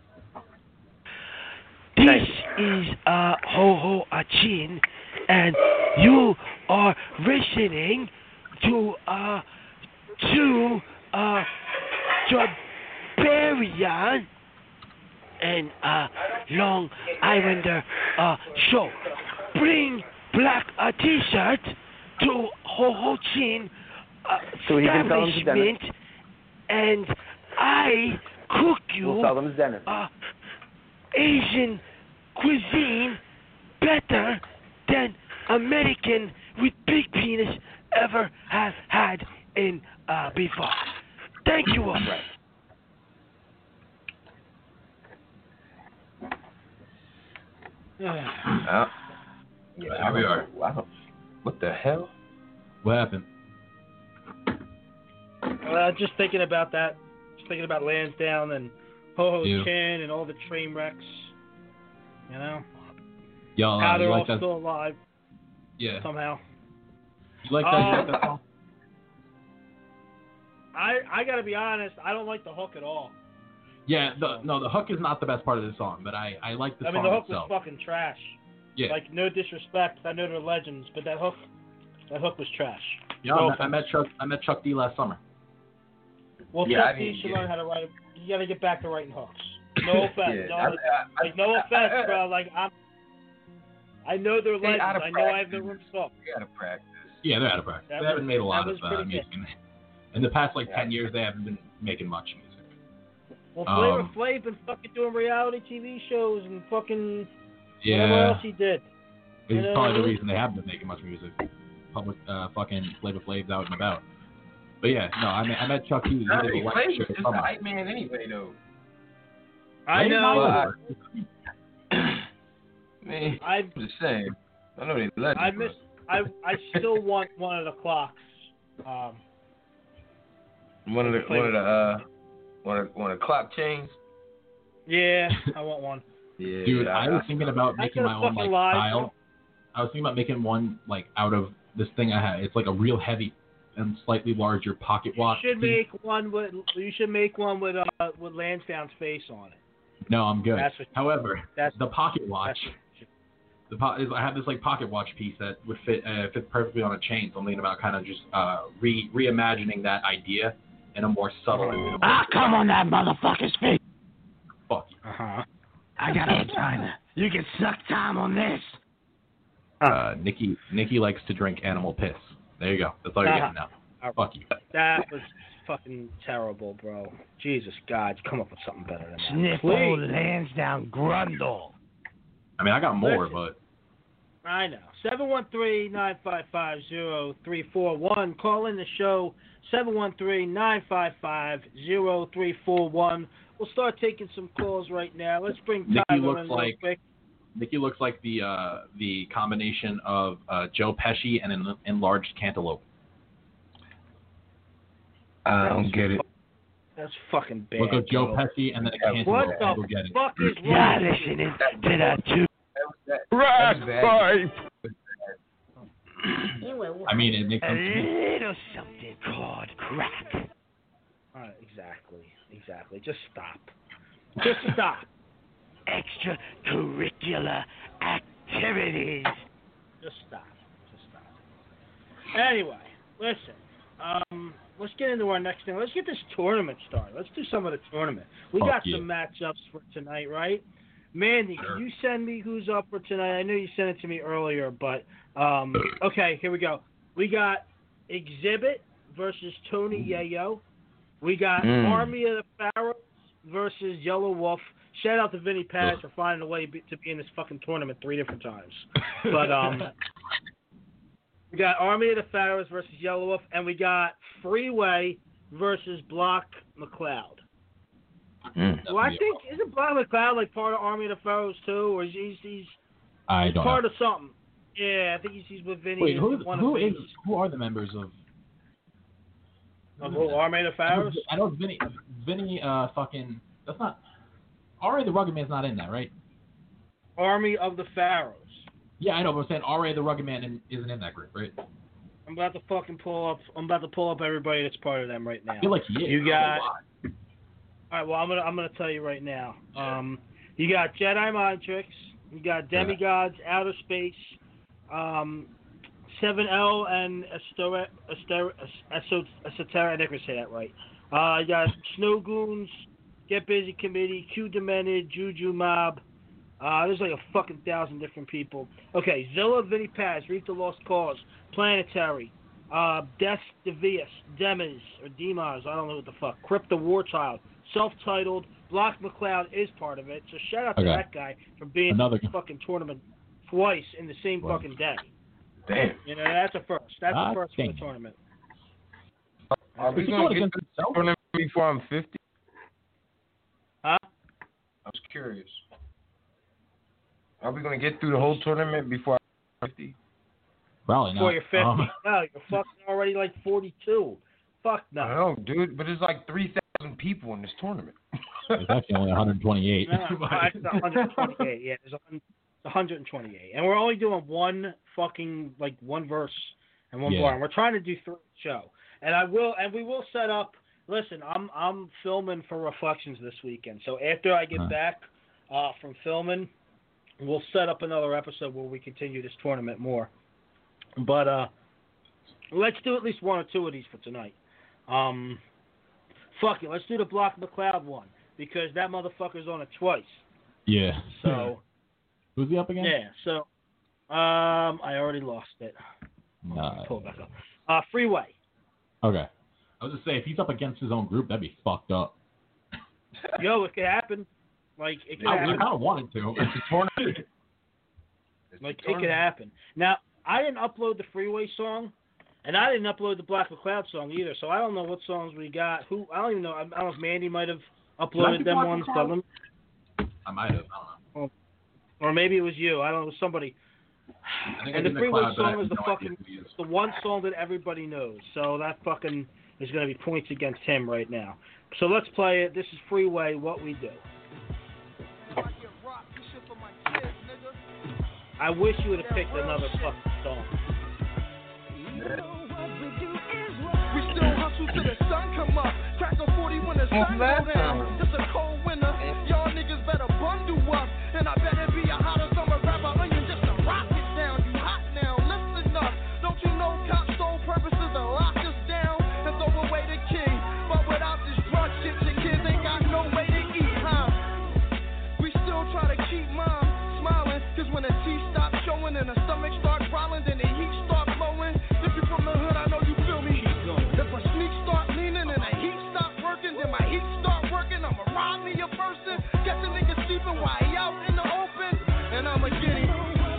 This is uh, Ho Ho Achin, and you are listening to uh, to uh, Darbarian and uh, Long Islander uh, show. Bring black a t-shirt to Ho Ho Chin uh, So he can tell him to establishment, and I cook you We'll tell them to Dennis. uh, Asian cuisine better than American with big penis ever have had in uh, before. Thank you, all right. Uh, Yeah, here we are. Wow. What the hell? What happened? Uh, just thinking about that. Just thinking about Lansdowne and Ho Ho Ew. Chin and all the train wrecks. You know? Y'all, How uh, they're you all like that? still alive. Yeah. Somehow. You like that? Um, you like that song? I I gotta be honest, I don't like the hook at all. Yeah, the, no, the hook is not the best part of the song, but I, I like the I mean, song the hook itself. was fucking trash. Yeah. Like, no disrespect, I know they're legends, but that hook, that hook was trash. Yeah, No I, met, I met Chuck. I met Chuck D last summer. Well, Yeah, Chuck I D mean, should yeah. learn how to write. You gotta get back to writing hooks. No offense, Yeah, no, I- like, I- like, no I- offense, I- bro. Like I'm, I know they're They legends. out of I know I have no practice. room to talk. We gotta practice. Yeah, they're out of practice. That they was- haven't made a lot that of was uh, pretty music. In, in the past, like Yeah. ten years, they haven't been making much music. Well, Flavor Um, Flav been fucking doing reality T V shows and fucking whatever Yeah, else he did. it's You know probably what I the mean? reason they haven't been making much music. Public, uh, fucking Flavor Flav's out and about. But yeah, no, I met, I met Chuck D. He Nah, did a he live plays show just this summer. a hype man anyway, though. I Flav's know. not Well, over. Man, I I'm just saying. I know they legends. I miss. I I still want one of the clocks. Um, but one of the one of the uh one of one of the clock chains. yeah, I want one. Yeah, Dude, I, I was thinking about I making could my have own like fucking lied. style. I was thinking about making one like out of this thing I have. It's like a real heavy and slightly larger pocket watch. You should piece. make one with. You should make one with uh with Lansdowne's face on it. No, I'm good. That's what, However, that's the pocket watch. The po- is I have this like pocket watch piece that would fit uh, fit perfectly on a chain. So I'm thinking about kind of just uh, re reimagining that idea in a more subtle. And more Ah, come on that motherfucker's face. Fuck you. Uh huh. I got a vagina. You can suck time on this. Uh, Nikki Nikki likes to drink animal piss. There you go. That's all you're Uh-huh. getting now. Uh, Fuck you. That was fucking terrible, bro. Jesus God, come up with something better than that. Sniff Please. old Lansdowne Grundle. I mean, I got more, Listen. but I know. seven one three, nine five five, zero three four one. Call in the show, seven one three, nine five five, zero three four one. We'll start taking some calls right now. Let's bring Nikki Tyler looks in real like quick. Nikki looks like the uh, the combination of uh, Joe Pesci and an enlarged cantaloupe. I don't get it. That's fucking bad. Look at Joe bro. Pesci and then a cantaloupe. What the You'll get it. fuck is You're wrong? listening to that too. Rat pipe. I mean, it makes A sense to me. little something called crack. All right, exactly. Exactly. Just stop. Just stop. Extracurricular activities. Just stop. Just stop. Anyway, listen. Um, let's get into our next thing. Let's get this tournament started. Let's do some of the tournament. We Fuck got yeah. some matchups for tonight, right? Mandy, Sure. can you send me who's up for tonight? I know you sent it to me earlier, but um, okay, here we go. We got Exhibit versus Tony Yayo. We got Mm. Army of the Pharaohs versus Yellow Wolf. Shout out to Vinny Paz Ugh. for finding a way be, to be in this fucking tournament three different times. But um, we got Army of the Pharaohs versus Yellow Wolf, and we got Freeway versus Block McLeod. Mm. Well, I think isn't Block McLeod like part of Army of the Pharaohs too, or is he's he's I he's don't part know. of something? Yeah, I think he's he's with Vinny. Wait, and who one who of is Vinny's. who are the members of? Of who, Army of the Pharaohs? I know Vinny. Vinny, uh, fucking. That's not. R A the Rugged Man's not in that, right? Army of the Pharaohs. Yeah, I know, but I'm saying R A the Rugged Man in, isn't in that group, right? I'm about to fucking pull up. I'm about to pull up everybody that's part of them right now. I feel like he is. You I don't know got. why. All right. Well, I'm gonna I'm gonna tell you right now. Um, you got Jedi Mind Tricks. You got Demigods, Outer Space, um, seven L, and Astora, Astora, Astora, Asotera. I never say that right. Uh, you got Snow Goons, Get Busy Committee, Q Demented, Juju Mob. Uh, there's like a fucking thousand different people. Okay, Zilla, Vinny Paz, Reap the Lost Cause, Planetary, uh, Des Devious, Demis, or Demas, I don't know what the fuck, Crypt the War Child, Self-Titled, Block McLeod is part of it, so shout out to Okay. that guy for being Another in the fucking tournament twice in the same Wow. fucking day. Damn. You know, that's a first. That's Ah, a first for damn. the tournament. Are we Is he gonna going get against to the himself? tournament before I'm fifty? Huh? I was curious. Are we gonna get through the whole tournament before I'm fifty? Probably not. Before you're fifty. Um, No, you're fucking already like forty-two. Fuck no. I know, dude, but there's like three thousand people in this tournament. it's actually only one hundred twenty-eight. No, no, it's one hundred twenty-eight. Yeah, there's one hundred twenty-eight, and we're only doing one fucking like one verse and one Yeah. bar. And we're trying to do three show, and I will, and we will set up. Listen, I'm I'm filming for Reflections this weekend, so after I get Huh. back uh, from filming, we'll set up another episode where we continue this tournament more. But uh, let's do at least one or two of these for tonight. Um, fuck it, let's do the Block McLeod one because that motherfucker's on it twice. Yeah. So Who's he up against? yeah, so um, I already lost it. Nah. Pull it back up. Uh, Freeway. Okay. I was just saying, if he's up against his own group, that'd be fucked up. Yo, it could happen. Like it could I happen. kind of wanted to. It's a tournament. It's Like a it could tournament. happen. Now I didn't upload the Freeway song, and I didn't upload the Black McLeod song either. So I don't know what songs we got. Who I don't even know. I don't know if Mandy might have uploaded Did I them do Black ones, McLeod? but let me, I might have. I don't know. or maybe it was you. I don't know. It was somebody. I think I And the did Freeway McLeod, but I song have is the no fucking idea who he is. the one song that everybody knows. So that fucking is going to be points against him right now. So let's play it. This is Freeway, What We Do. I wish you would have picked another fucking song. You know what we do is till the sun come up. Crack a forty when the sun go down. It's a cold winter. Y'all niggas better bundle up. And I better be a hotter summer rapper onion just to rock it down. You hot now, listen up. Don't you know cops' sole purpose is to lock us down and throw away the key? But without this drug shit, your kids ain't got no way to eat, huh? We still try to keep mom smiling, cause when the teeth stop showing and the stomach start growling, then the heat start blowing. If you from the hood, I know you feel me. If a sneak start leaning and the heat stop working, then my heat start working. I'ma rob me a person, catch a nigga sleeping while he out in the open, and I'ma get him.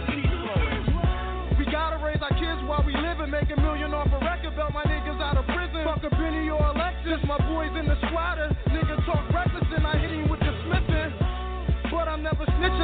We gotta raise our kids while we live and make a million off a record belt. My niggas out of prison, fuck a Benny or Alexis. My boys in the squatter, nigga talk reckless and I hit him with the smithing, but I'm never snitching.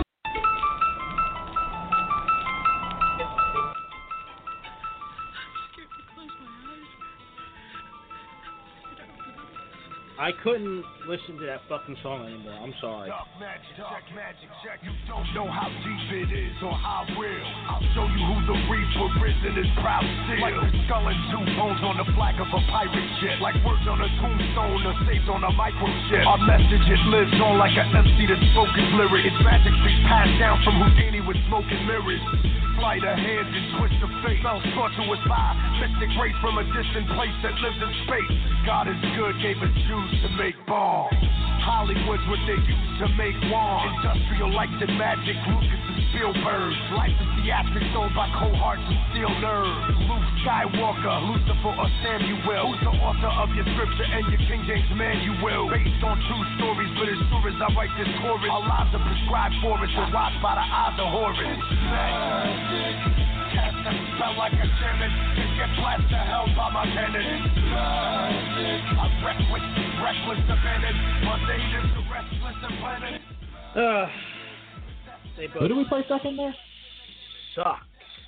I couldn't listen to that fucking song anymore. I'm sorry. Dark magic, check magic, check. You don't know how deep it is or how real. I'll show you who the reaper is and his proud still. Like the skull and two bones on the flag of a pirate ship. Like words on a tombstone or saved on a microchip. Our message, it lives on like an M C that spoke his lyric. It's magic beats passed down from Houdini with smoke and mirrors. Flight of hands and twist of fate. Spells brought to us by mystic race from a distant place that lives in space. God is good, gave us Jews to make bombs. Hollywood's what they use to make wands. Industrial lights and magic, Lucas and Spielberg. Life is theatrics sold by cold hearts and steel nerves. Luke Skywalker, Lucifer or Samuel. Who's the author of your scripture and your King James Manual? Based on true stories, but as sure as I write this chorus, our lives are prescribed for us and watched by the eyes of Horus. Magic, cast a spell like a demon and get blasted to hell by my cannon. Magic, I'm reckless, reckless, abandoned. Mundane is the restless and planet. Uh, they both Who did we play second there? suck.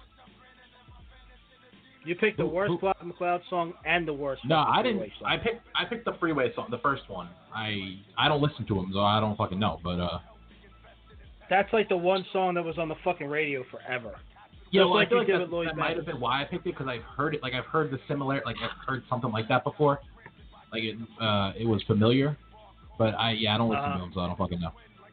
You picked the worst Black McCloud song and the worst. No, I didn't. Freeway song. I picked. I picked the Freeway song, the first one. I I don't listen to them, so I don't fucking know. But uh, That's like the one song that was on the fucking radio forever. yeah, Just well, like I feel you like did that, with Lloyd that might have Banks. been why I picked it because I've heard it. Like I've heard the similar. Like I've heard something like that before. Like it. Uh, it was familiar. But I yeah, I don't listen Uh-huh. to them, so I don't fucking know.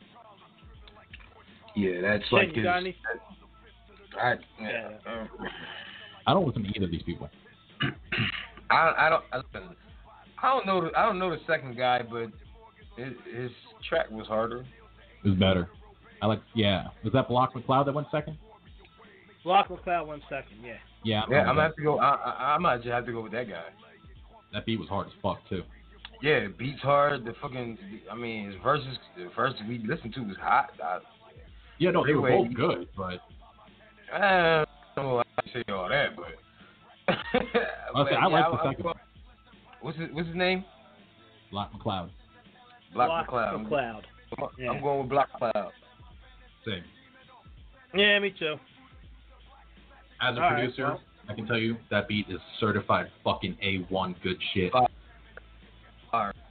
Yeah, that's Shane, like you his. got any? I, yeah, um, I don't listen to either of these people. I, I don't. I, listen, I don't know. The, I don't know the second guy, but his, his track was harder. It was better. I like. Yeah, was that Block McCloud that went second? Block McCloud one second, yeah. Yeah. Yeah, I'm okay. gonna have to go. I, I, I might just have to go with that guy. That beat was hard as fuck too. Yeah, it beats hard. The fucking. I mean, his verses. The verses we listened to was hot. I, Yeah, no, they were Freeway, both good, but I don't know. I say all that, but. I'll say, I like the second one. What's his What's his name? Block McCloud. Block Block McCloud. McCloud. I'm, Yeah. I'm going with Block McCloud. Same. Yeah, me too. As a All right, producer, well. I can tell you that beat is certified fucking A one good shit. All right.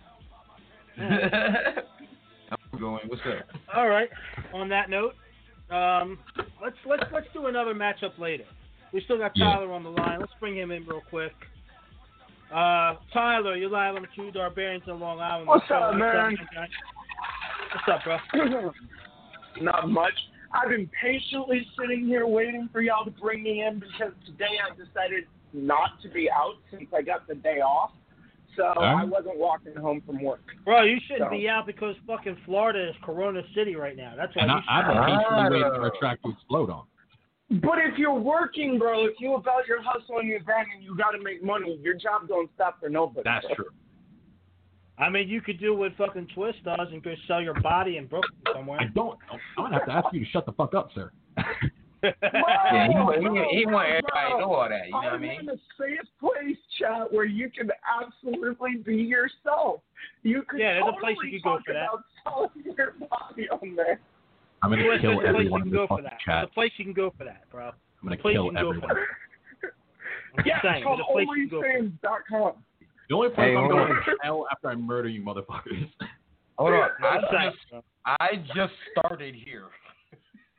I'm going. What's up? All right. On that note, um, let's let's let's do another matchup later. We still got Yeah. Tyler on the line. Let's bring him in real quick. Uh, Tyler, you're live on the True Barbarians in Long Island. What's up, man? What's up, bro? Not much. I've been patiently sitting here waiting for y'all to bring me in because today I decided not to be out since I got the day off. So Huh? I wasn't walking home from work. Bro, you shouldn't So- be out because fucking Florida is Corona City right now. That's why And you I, should I've been be patiently out. waiting for a track to explode on. But if you're working, bro, if you about your hustle and your grind and you got to make money, your job don't stop for nobody. That's bro. true. I mean, you could do what fucking Twist does and go sell your body in Brooklyn somewhere. I don't. I'm gonna have to ask you to shut the fuck up, sir. Yeah, he want, he, he want everybody to know all that. You know what I I'm mean? in a safe place, chat, where you can absolutely be yourself. You could Yeah, there's a totally place you could go talk for that. about selling your body on there. I'm gonna Twist, kill there's a place everyone you in can this go for fucking that. chat. There's a place you can go for that, bro. I'm gonna place kill you can go everyone. for that. I'm Yeah, saying, it's called there's a place you can go for that. onlyfans dot com. The only place Hey, I'm hold going on. is hell after I murder you, motherfuckers. Hold on. I I'm saying, just, I just started here.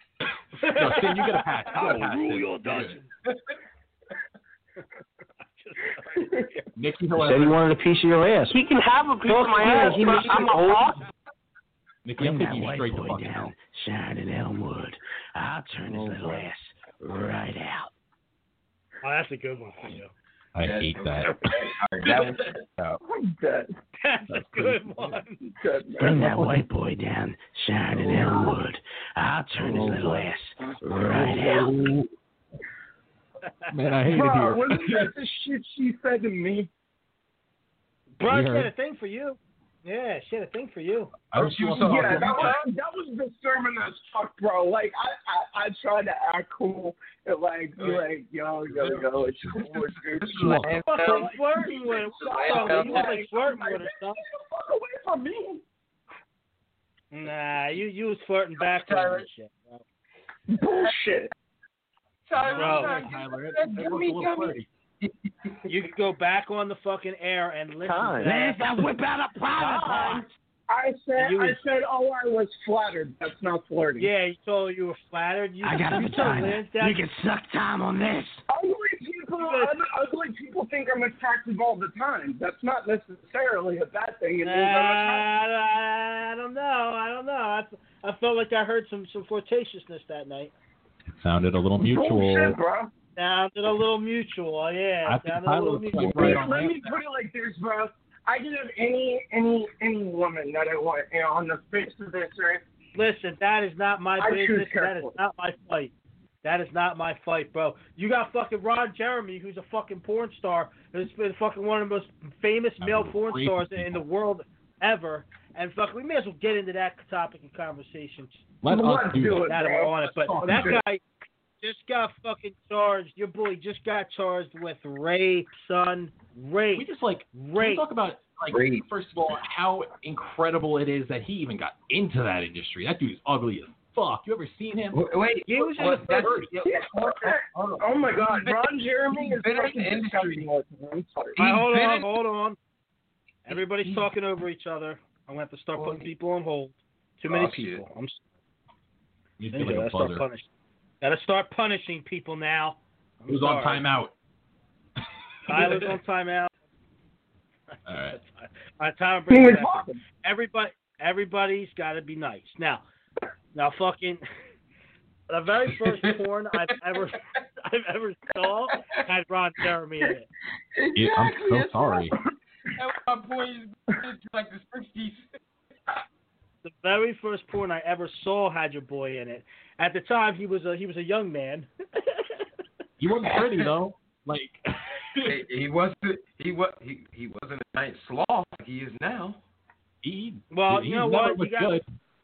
No, Stan, you get a pass. You get a pass. Rule Stan. your You're dungeon. good. Nikki, Said he wanted a piece of your ass. He can have a piece of my ass. He but makes I'm it a old. boss. Nikki, I'm Bring taking that you white straight to boy fucking hell. down, shining Elmwood. I'll turn his Oh, little boy. ass right out. Oh, that's a good one for you. I hate that. That was, uh, I'm dead. That's a good one. Dead, man. Bring that white boy down, shining Elmwood. I'll turn his little ass right out. Man, I hate Bro, it here. wasn't that the shit she said to me? Bro, You she had heard. a thing for you. Yeah, she had a thing for you. oh, she was talking Yeah, that about was that was disturbing as fuck, bro. Like I, I, I tried to act cool and like be like, yo, yo, yo, it's cool, it's good. This is Chill. like- Fucking flirting with her. Yeah. You was like flirting with her stuff. Fuck away from me. Nah, you you was flirting back with her and shit, bro. Bullshit. Bro, Tyler, it, it looks a little flirty. you could go back on the fucking air and listen Time. to that. Lance, I whip out a private part. I said, You I was- said, oh, I was flattered. That's not flirting. Yeah, you told you were flattered. You, I got a you told vagina. Lance that. You can suck time on this. Ugly people, ugly people think I'm attractive all the time. That's not necessarily a bad thing. It Nah, means I'm attractive. I, I don't know. I don't know. I, I felt like I heard some some flirtatiousness that night. It sounded a little mutual. Bullshit, bro. Sounded a little mutual. Yeah, I think sounded a Tyler little was mutual. like right Let, on let that. me put it like this, bro. I can have any any any woman that I want, you know, on the face of this earth. Listen, that is not my I choose business. That is carefully. not my fight. That is not my fight, bro. You got fucking Ron Jeremy, who's a fucking porn star, who's been fucking one of the most famous male porn crazy stars in the world ever. And fuck, we may as well get into that topic and conversation. Let us Let's do do that. it, Now that bro. we're on it, but Talk that about guy just got fucking charged. Your boy just got charged with rape, son. Rape. We just like can we Rape. talk about like Rape. first of all how incredible it is that he even got into that industry. That dude is ugly as fuck. You ever seen him? Wait, wait, He was in what, the that's, third. yeah, Yeah, hold on, hold on. Oh my God, Ron Jeremy is Been in fucking the industry. disgusting. I'm sorry. All right, hold He's on, been in- hold on. Everybody's talking over each other. I'm going to have to start putting people on hold. Too many Oh, shit. people. I'm He's sorry. like Gotta a start buzzer. punishing. Gotta start punishing people now. I'm Who's on sorry. timeout? Tyler's on timeout. All right. All right, Tyler Who brings is it back. talking? Everybody, everybody's got to be nice. Now, now, fucking, the very first porn I've ever, I've ever saw had Ron Jeremy in it. Yeah, I'm so Yes, sorry. That's my boy is like the sixties. The very first porn I ever saw had your boy in it. At the time, he was a he was a young man. He wasn't pretty though. Like he, he wasn't. He was. He, he wasn't a nice sloth like he is now. he. Well, he you know never what? You looked got. good.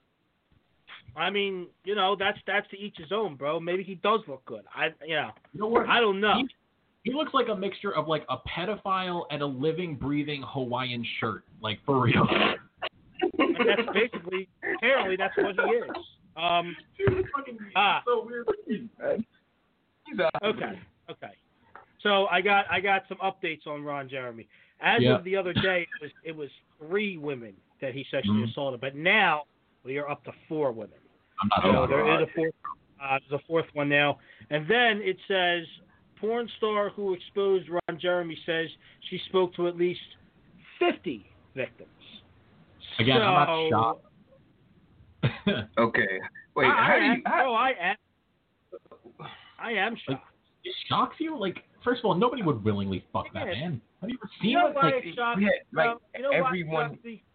I mean, you know, that's that's to each his own, bro. Maybe he does look good. I, you know, You know what? I don't know. He, he looks like a mixture of like a pedophile and a living, breathing Hawaiian shirt. Like for real. And that's basically, apparently, that's what he is. Um. Ah. so weird. He's out. Okay. Okay. So I got I got some updates on Ron Jeremy. As Yeah. of the other day, it was it was three women that he sexually Mhm. assaulted, but now we are up to four women. I'm not So shocked. there is a fourth. Uh, there's a fourth one now, and then it says porn star who exposed Ron Jeremy says she spoke to at least fifty victims. Again, so, I'm not shocked. Okay. Wait. I, how I do am, you? How, oh, I am. I am shocked. It shocks you? Like, first of all, nobody would willingly fuck that Yeah. man. Have you ever seen You know it? why Like, it shocks yeah, me? like, bro? You know why it everyone- shocks me?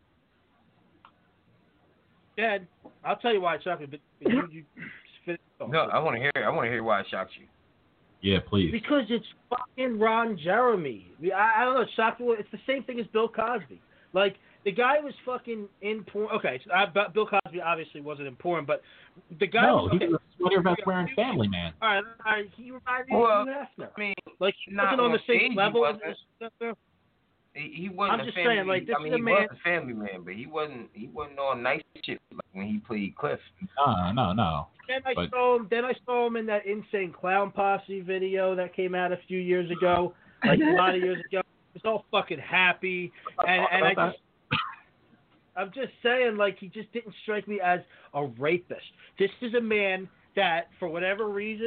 Dad, I'll tell you why it shocked me, but but you, you finish off. no, I want to hear. I want to hear why it shocks you. yeah, please. Because it's fucking Ron Jeremy. I, mean, I, I don't know. It's shocking. It's the same thing as Bill Cosby. Like, the guy was fucking in porn. Okay, so, uh, but Bill Cosby obviously wasn't in porn, but the guy No, was. he Okay, was a sweater vest wearing family man. all right, all right, he reminded me Well, of Hugh Hefner. I mean, Like, he not wasn't on on the same stage, he level as wasn't. this stuff there. He, he wasn't I'm a just family. saying, like, this I mean, is a he man- was a family man, but he wasn't. He wasn't on nice shit like when he played Cliff. No, no, no. Then I But- saw him. Then I saw him in that Insane Clown Posse video that came out a few years ago, like a lot of years ago. He was all fucking happy, and and I just, I'm just saying, like, he just didn't strike me as a rapist. This is a man that, for whatever reason,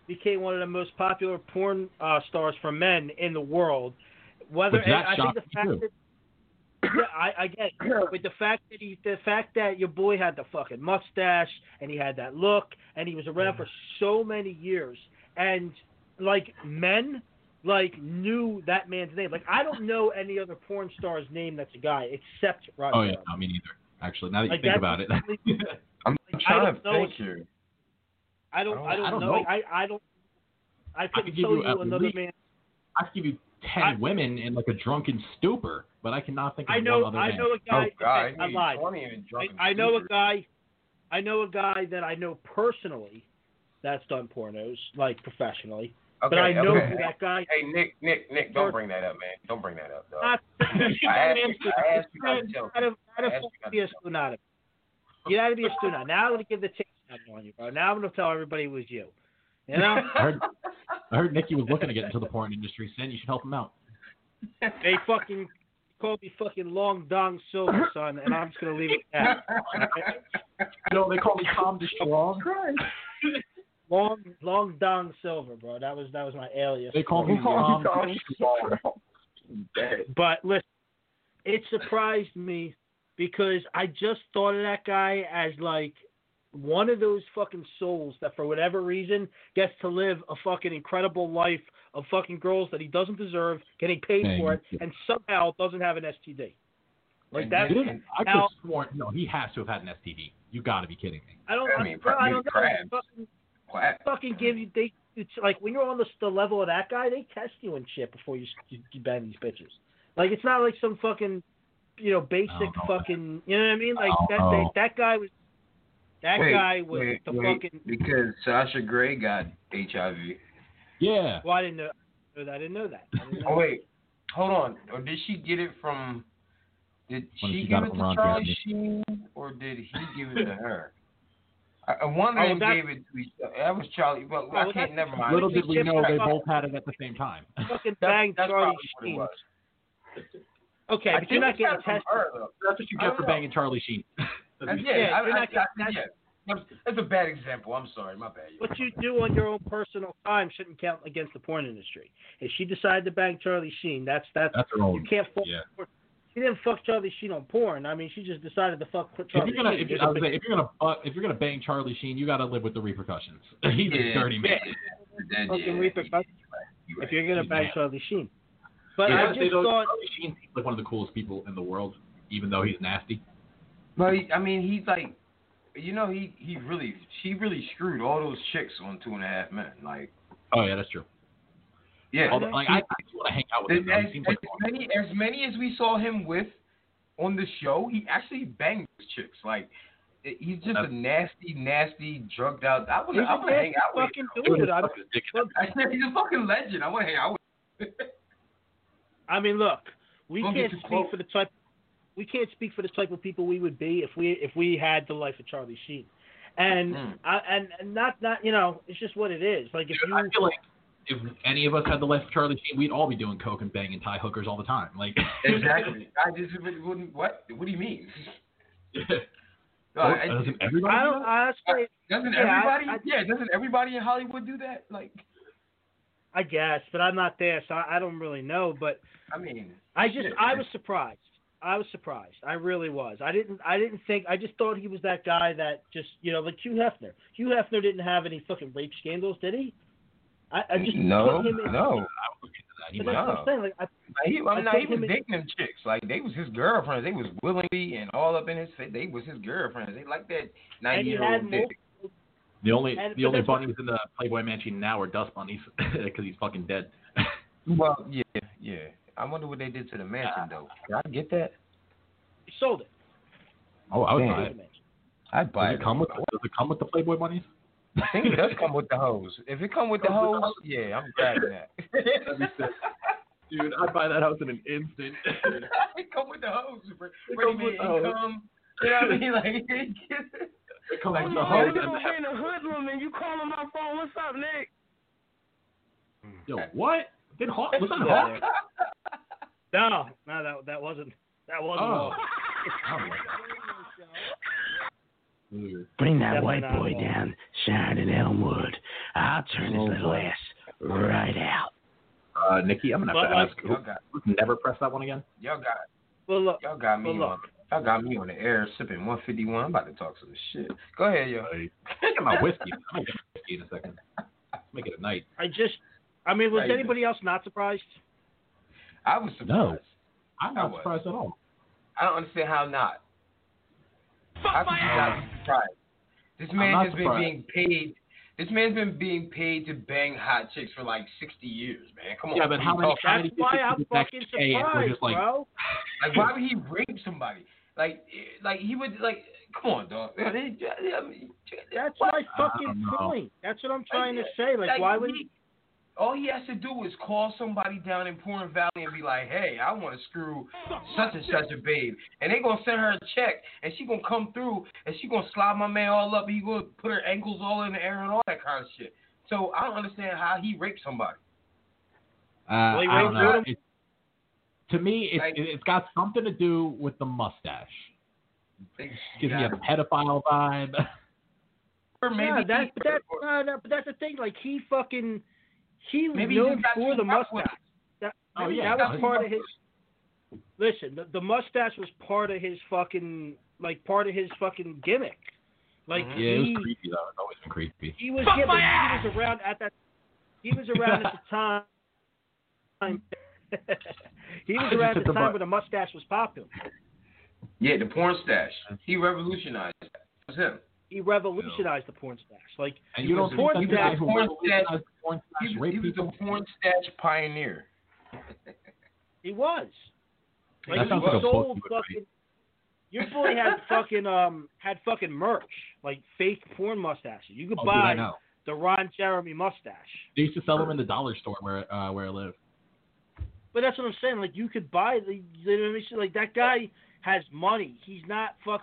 became one of the most popular porn uh, stars for men in the world. Whether But that I think the shocked fact me, too. that yeah, I, I get it. But the fact that he, the fact that your boy had the fucking mustache and he had that look and he was around for so many years, and like men like knew that man's name. Like I don't know any other porn star's name that's a guy except Roger. Oh yeah, no, me neither. Actually, now that you Like, think that's about it. I'm Like, I trying don't to know think if- here. I don't. I don't, I don't know. know. Like, I. I don't. I couldn't could give tell you you, at another least- man. I could give you ten I- women in like a drunken stupor, but I cannot think of I know. one other I man. know a guy. Oh, God, okay, I he's lied. twenty and drunk I, I and know a stupid. guy. I know a guy that I know personally that's done pornos, like professionally. Okay, but I know okay. who that guy. Hey, Nick, Nick, Nick, don't bring that up, man. Don't bring that up, dog. Not, I asked you, I asked you not to tell Gotta, me. gotta I asked you fucking be a student out of it. You gotta be a student out. Now I'm gonna give the taste on you, bro. Now I'm gonna tell everybody it was you. You know? I heard, I heard Nicky was looking to get into the porn industry. Sen, you should help him out. They fucking called me fucking Long Dong Silver, son, and I'm just gonna leave it at that. No, they call me Tom DeStrong. Long Long Dong Silver, bro. That was that was my alias. They call me Tom DeStrong. But listen, it surprised me because I just thought of that guy as like one of those fucking souls that for whatever reason gets to live a fucking incredible life of fucking girls that he doesn't deserve, getting paid Dang. for it, and somehow doesn't have an S T D. Like that. Dude, I could now, have sworn, no, he has to have had an S T D. You got to be kidding me. I don't. I I, mean, bro, I maybe don't know. crabs. Fucking, What? fucking give you they. It's like when you're on the, the level of that guy, they test you and shit before you, you, you bang these bitches. Like it's not like some fucking, you know, basic fucking. You know what I mean? Like that. Oh. They, that guy was. That wait, guy was wait, the wait, fucking. because Sasha Grey got H I V. Yeah. Well, I didn't know. I didn't know that. I didn't know Oh that. wait, hold on. Or did she get it from? Did When she she give got it it from to Ron Charlie Jeremy. Sheen, or did he give it to her? I, I one of Oh, them that- gave it to each other. That was Charlie. But Oh, I well, can't. that's- Never mind. Little did we know they Fuck. both had it at the same time. Fucking That's- bang that's Charlie probably what it Sheen. was. Okay, I but think you're not we getting got it from tested. her, though. That's what you I get don't for know. banging Charlie Sheen. That's- Yeah, yeah, I, you're I, not I, getting yeah. That's, that's a bad example. I'm sorry. My bad. What you do on your own personal time shouldn't count against the porn industry. If she decided to bang Charlie Sheen, that's that's, That's her own. you can't fuck. Yeah. She didn't fuck Charlie Sheen on porn. I mean, she just decided to fuck If Charlie you're gonna, Sheen. if, you, I was saying, if you're gonna, uh, if you're gonna bang Charlie Sheen, you got to live with the repercussions. He's a Yeah. dirty man. That- fucking yeah, repercussions. you're If right. you're gonna He's bang mad. Charlie Sheen, but Yeah, I I'd say just though, thought. Charlie Sheen seems like one of the coolest people in the world, even though he's nasty. But he, I mean, he's like, you know, he he really, she really screwed all those chicks on Two and a Half Men. Like, Oh yeah, that's true. yeah, Although, like, I, I just want to hang out with as, him. though. He as, seems as like many as many as we saw him with on the show, he actually banged those chicks. Like, it- he's just a nasty, nasty, drugged out. I want He's to, I a want to hang nasty out with fucking him. dude. I'm- I said he's a fucking legend. I want to hang out with him. I mean, look, we Don't can't get too speak close. for the type. We can't speak for the type of people we would be if we if we had the life of Charlie Sheen, and Mm. I, and and not not you know it's just what it is. Like if Dude, you I feel like if any of us had the life of Charlie Sheen, we'd all be doing coke and banging Thai hookers all the time. Like Exactly. I just wouldn't. What? What do you mean? Oh, Uh, I- doesn't everybody? I do don't that? honestly. Doesn't Yeah, I- everybody? I- yeah, doesn't everybody in Hollywood do that? Like, I guess, but I'm not there, so I, I don't really know. But I mean, I just shit, I man. was surprised. I was surprised. I really was. I didn't I didn't think. I just thought he was that guy that just you know like Hugh Hefner. Hugh Hefner didn't have any fucking rape scandals, did he? I, I just No, put him in, no. He But might that's what No. I'm saying. Like, I, He, I I'm not put even him in- dating them chicks. Like, they was his girlfriends. They was willingly and all up in his face. They was his girlfriends. They like that and ninety he year had old multiple. dick. The only And- the but only that's what- bunnies in the Playboy Mansion now are dust bunnies because he's fucking dead. Well, yeah, yeah. I wonder what they did to the mansion though. Can I get that? He sold it. Oh, I would Damn. buy it. I'd buy Does it. it come with does it come with the Playboy bunnies? I think it does come with the hose. If it come with the hose, yeah, I'm grabbing that. That'd be sick. Dude, I'd buy that house in an instant. It come with the hose. Br- It Bring comes me with the hose. income. You know what I mean? Like, It comes Like with the the hose hose and and the the in a hoodlum and you calling my phone. What's up, Nick? Yo, what? Did Hawk? Was that Yeah. Hawk? No, no, that that wasn't that wasn't. Oh. Hawk. Oh. Weird. Bring that Definitely white not boy involved. down, Sharon and Elmwood. I'll turn his Oh, little boy. ass right out. Uh, Nikki, I'm gonna have But, to like, ask. Y'all got, Who, never press that one again. y'all got, Well, look, y'all got me well, on. look. Y'all got me on the air sipping one fifty-one. I'm about to talk some shit. Go ahead, yo. Hey, get my whiskey. I'm gonna get my whiskey in a second. Let's make it a night. I just, I mean, was How you anybody else not surprised? I was surprised. No, I'm I not was. surprised at all. I don't understand how not. How could you not be surprised? This man not has been surprised. being paid. This man's been being paid to bang hot chicks for like sixty years, man. Come on. Yeah, but how many? How many That's why people I'm did that fucking say and we're surprised, just like, bro. Like, why would he rape somebody? Like, eh, like he would like. Come on, dog. I mean, That's what? my I fucking don't know. point. That's what I'm trying Like, to say. Like, like, why would he? All he has to do is call somebody down in Porn Valley and be like, "Hey, I want to screw such and such a babe," and they gonna send her a check, and she gonna come through, and she gonna slide my man all up. He gonna put her ankles all in the air and all that kind of shit. So I don't understand how he raped somebody. Uh, Well, he I don't raped know. him. It, to me, it, Like- it, it's got something to do with the mustache. Gives me a Yeah. pedophile vibe. Or maybe yeah, that's he- but that's no, no, but that's the thing. Like he fucking he was Maybe he known just got for too the rough with mustache. That, Oh, that yeah, was that part was- of his. Listen, the, the mustache was part of his fucking like part of his fucking gimmick. Like Mhm. Yeah, it he, was creepy though. It's always been creepy. he was yeah, but he was around at that. He was around at the time. he was I just around hit at the the time button. when the mustache was popular. Yeah, the porn stash. He revolutionized that. That was him. He revolutionized the porn stash. Like And he you was don't porn think that the stash. guy who porn revolutionized stash- the porn stash He was, raped he was people? the porn stash pioneer. He was. Like That he sounds like a book sold you would fucking. Your boy had fucking um had fucking merch like fake porn mustaches. You could Oh, dude, I buy know. the Ron Jeremy mustache. They used to sell them in the dollar store where uh, where I live. But that's what I'm saying. Like you could buy the, you know what I mean? Like that guy has money. He's not fuck.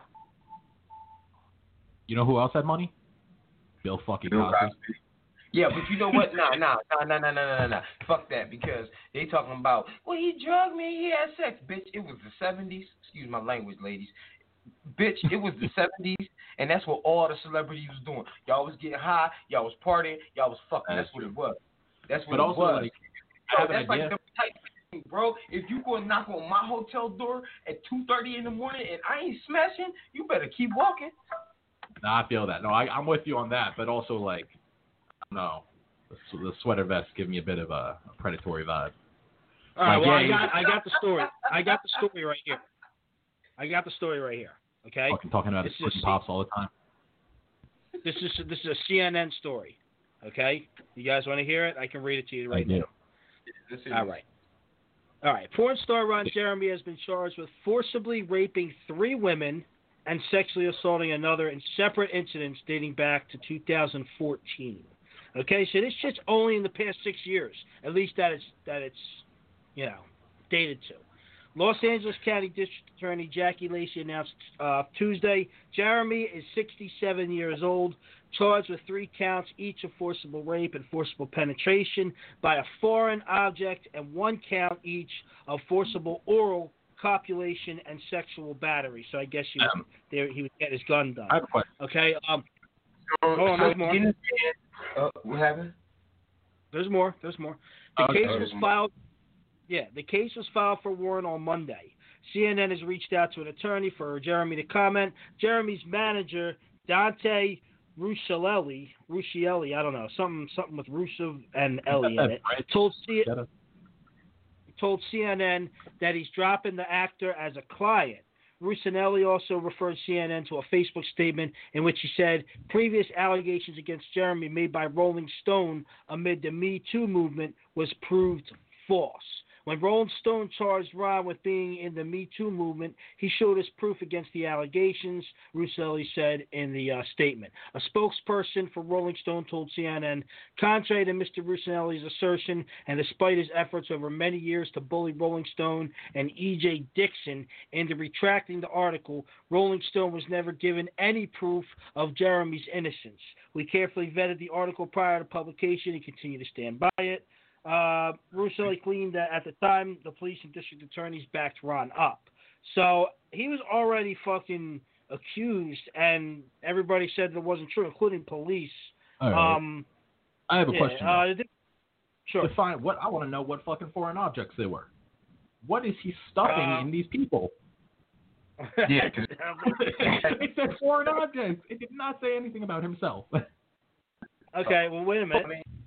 You know who else had money? Bill fucking Bill Cosby. Cosby. Yeah, but you know what? Nah, nah, nah, nah, nah, nah, nah, nah. Fuck that, because they talking about, well, he drugged me, he had sex. Bitch, it was the seventies. Excuse my language, ladies. Bitch, it was the seventies, and that's what all the celebrities was doing. Y'all was getting high, y'all was partying, y'all was fucking. That's what it was. That's what But it also, was. like, Bro, I have an that's like idea. the type thing, bro. If you go and knock on my hotel door at two thirty in the morning and I ain't smashing, you better keep walking. Nah, I feel that. No, I, I'm with you on that. But also, like, I don't know, the, the sweater vest give me a bit of a, a predatory vibe. All right, Like, well, I yeah, got I got the story. I got the story right here. I got the story right here. Okay. Fucking talking about This his is fucking a- pops all the time. This is this is a C N N story. Okay. You guys want to hear it? I can read it to you right I do. now. All right. All right. Porn star Ron Jeremy has been charged with forcibly raping three women and sexually assaulting another in separate incidents dating back to two thousand fourteen. Okay, so this shit's only in the past six years, at least that it's that it's, you know, dated to. Los Angeles County District Attorney Jackie Lacey announced uh, Tuesday Jeremy is sixty-seven years old, charged with three counts, each of forcible rape and forcible penetration by a foreign object, and one count each of forcible oral copulation and sexual battery. So I guess he was, Um, there, he would get his gun done. I have a question. Okay. Um. So, Hold on, so there's more. didn't- Uh, what happened? There's more. There's more. The Okay. case was filed. Yeah, the case was filed for warrant on Monday. C N N has reached out to an attorney for Jeremy to comment. Jeremy's manager, Dante Ruscielli, Ruscielli, I don't know, something something with Rusev and Ellie in it, told C- told C N N that he's dropping the actor as a client. Ruscinelli also referred C N N to a Facebook statement in which he said previous allegations against Jeremy made by Rolling Stone amid the Me Too movement was proved false. When Rolling Stone charged Ron with being in the Me Too movement, he showed us proof against the allegations, Ruscelli said in the uh, statement. A spokesperson for Rolling Stone told C N N, contrary to Mister Ruscelli's assertion, and despite his efforts over many years to bully Rolling Stone and E J Dixon into retracting the article, Rolling Stone was never given any proof of Jeremy's innocence. We carefully vetted the article prior to publication and continue to stand by it. Uh, Ruscelli claimed that at the time, the police and district attorneys backed Ron up. So he was already fucking accused, and everybody said that it wasn't true, including police. All right. Um, I have a yeah, question. Uh, sure. Define what I want to know. What fucking foreign objects they were? What is he stuffing Uh, in these people? Yeah, because it said foreign objects. It did not say anything about himself. Okay, well, wait a minute.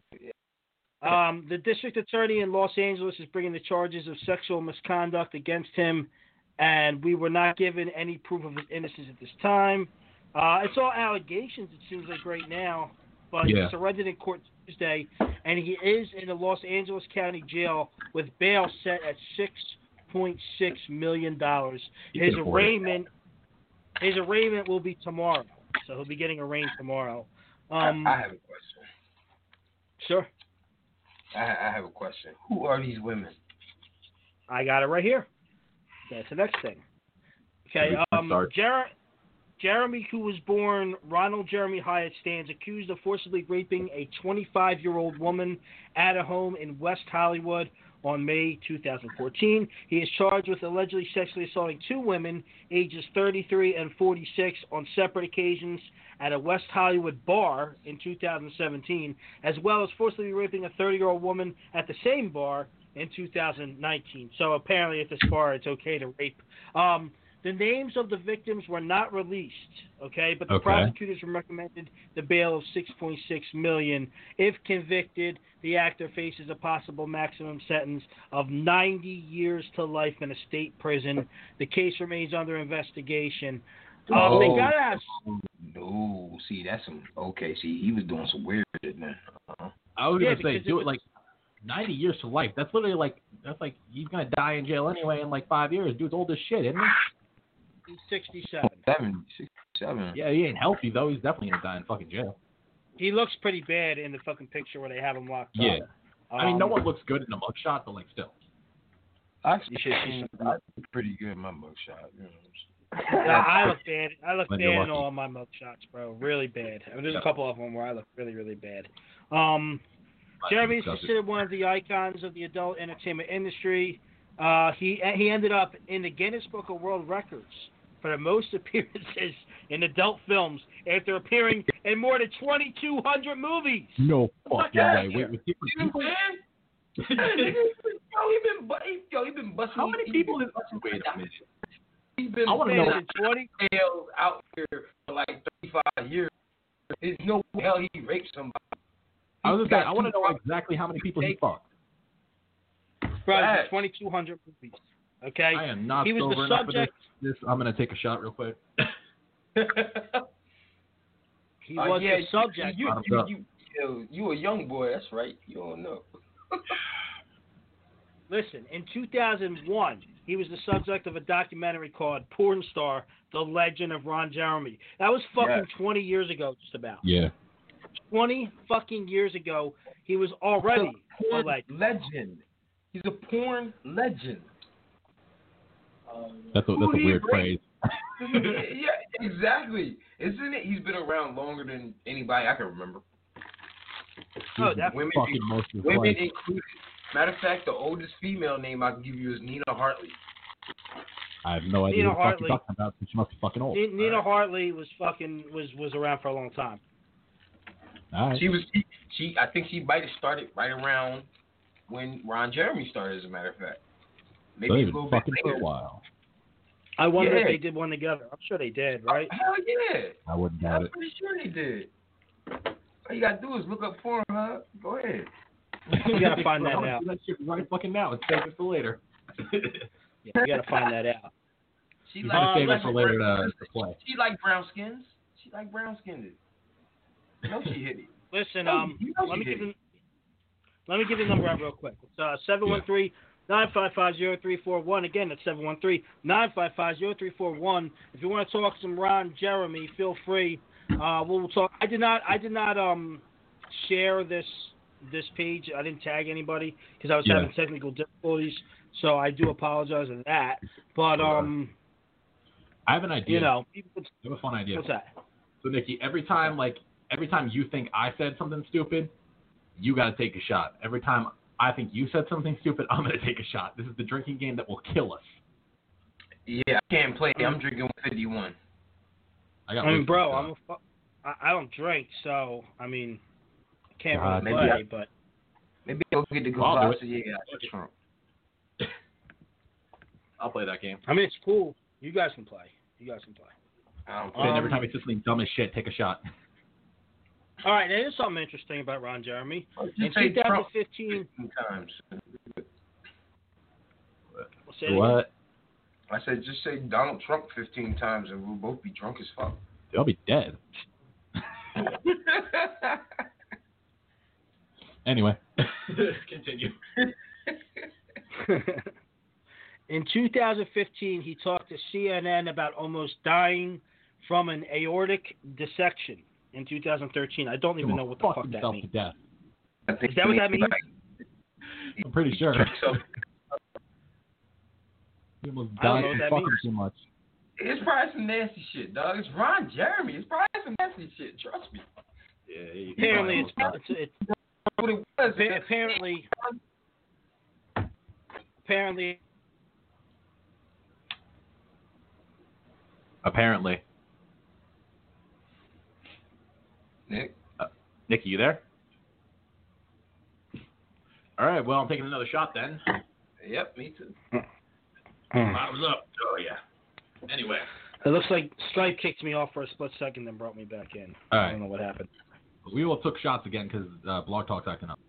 Um, the district attorney in Los Angeles is bringing the charges of sexual misconduct against him, and we were not given any proof of his innocence at this time. Uh, it's all allegations, it seems like right now, but Yeah. he surrendered in court Tuesday, and he is in the Los Angeles County Jail with bail set at six point six million dollars. You His can afford it. arraignment, his arraignment will be tomorrow, so he'll be getting arraigned tomorrow. Um, I, I have a question. Sure. I, I have a question. Who are these women? I got it right here. That's the next thing. Okay, um, Jer- Jeremy, who was born Ronald Jeremy Hyatt, stands accused of forcibly raping a twenty-five-year-old woman at a home in West Hollywood on May two thousand fourteen. He is charged with allegedly sexually assaulting two women, ages thirty-three and forty-six, on separate occasions at a West Hollywood bar in two thousand seventeen, as well as forcibly raping a thirty-year-old woman at the same bar in two thousand nineteen. So apparently at this bar it's okay to rape. Um, the names of the victims were not released, okay, but the Okay. prosecutors recommended the bail of six point six million dollars. If convicted, the actor faces a possible maximum sentence of ninety years to life in a state prison. The case remains under investigation. Um, Oh. They gotta have. No, see, that's some. Okay, see, he was doing some weird shit, man. Uh-huh. I was Yeah, gonna say, because do it it like ninety years to life. That's literally like that's like he's gonna die in jail anyway in like five years. Dude's old as shit, isn't he? He's sixty-seven. Seven, sixty-seven. Yeah, he ain't healthy though. He's definitely gonna die in fucking jail. He looks pretty bad in the fucking picture where they have him locked Yeah. up. I mean, no Um, one looks good in a mugshot, but like still. Actually, You should see some- I look pretty good in my mugshot. You know what I'm Yeah, I look bad. I look When bad you're in lucky. all my mug shots, bro. Really bad. I mean, there's Yeah. a couple of them where I look really, really bad. Um, Jeremy is considered one of the icons of the adult entertainment industry. Uh, he he ended up in the Guinness Book of World Records for the most appearances in adult films after appearing in more than twenty-two hundred movies. No fucking out way. of Wait, here. with different You know people. what I'm saying? Yo, he been, bu- he- yo, he been busting. How many he people been is- busting wait a minute. He's been I wanna know- busting twenty tails out here for like thirty-five years. There's no hell he raped somebody. I was He's gonna say, got I want to two know exactly how many people he fucked. Bro, Facts. twenty-two hundred movies. Okay. I am not He was sober the enough for subject. this. this. I'm gonna take a shot real quick. He Uh, was yeah, the subject. You, Bottoms you, up. you, you, you a young boy. That's right. You don't know. Listen, in two thousand one, he was the subject of a documentary called Porn Star, The Legend of Ron Jeremy. That was fucking Yes. twenty years ago, just about. Yeah. twenty fucking years ago, he was already a Porn legend. legend. He's a porn legend. That's a Who that's a do you weird bring? phrase. Yeah, exactly. Isn't it? He's been around longer than anybody I can remember. Oh, He's definitely. Women, fucking most of his women life. included. Matter of fact, the oldest female name I can give you is Nina Hartley. I have no idea Nina what the fuck Hartley. you're talking about. But she must be fucking old. Ni- Nina Hartley was fucking was was around for a long time. All right. She was. She, she. I think she might have started right around when Ron Jeremy started. As a matter of fact, maybe They've a been little bit fucking for a later. while. I wonder if Yeah. they did one together. I'm sure they did, right? Hell yeah. I wouldn't doubt I'm it. pretty sure they did. All you gotta do is look up Pornhub. Go ahead. You gotta find that I'm gonna out. do that shit right fucking now and save it for later. Yeah, you gotta find that out. She You like, gotta save like it for later to, to play. She like brown skins. She like brown skins. No, she hit it. Listen, No, um, you know let she me give did. you, let me give you the number out real quick. It's uh seven one three nine five five zero three four one. Again, that's seven one three nine five five zero three four one. If you want to talk some Ron Jeremy, feel free. Uh, we'll talk. I did not. I did not um share this this page. I didn't tag anybody because I was Yeah. having technical difficulties. So I do apologize for that. But um, I have an idea. you know, I have a fun idea. what's that? So Nikki, every time like every time you think I said something stupid, you gotta take a shot. Every time I think you said something stupid, I'm gonna take a shot. This is the drinking game that will kill us. Yeah, I can't play. I'm drinking fifty-one. I got. I mean, wasted, bro, so. I'm a fu- I, I don't drink, so I mean, I can't Uh, really maybe play. I- but Maybe I'll get the good I'll do vibes it. so yeah, I Trump. I'll play that game. I mean, it's cool. You guys can play. You guys can play. I don't And every Um, time he says something dumb as shit, take a shot. All right, now here's something interesting about Ron Jeremy. In say twenty Trump fifteen, times. say it again. What? I said just say Donald Trump fifteen times and we'll both be drunk as fuck. They'll be dead. Anyway, continue. In two thousand fifteen, he talked to C N N about almost dying from an aortic dissection. In two thousand thirteen, I don't even know what the Fuck fuck that himself means. to death. I think Is that what that means? I'm pretty sure. So, He almost I don't died know what from that fucking means. too much. it's probably some nasty shit, dog. It's Ron Jeremy. It's probably some nasty shit. Trust me. Yeah, he, he Apparently, it's, probably it's, it's What it was. appa- apparently apparently Apparently. Nick. Uh, Nicky, you there? All right, well, I'm taking another shot then. Yep, me too. Bottoms up. Oh, yeah. Anyway. it looks like Stripe kicked me off for a split second, then brought me back in. All I right. don't know what happened. We all took shots again because uh, Blog Talk's acting up.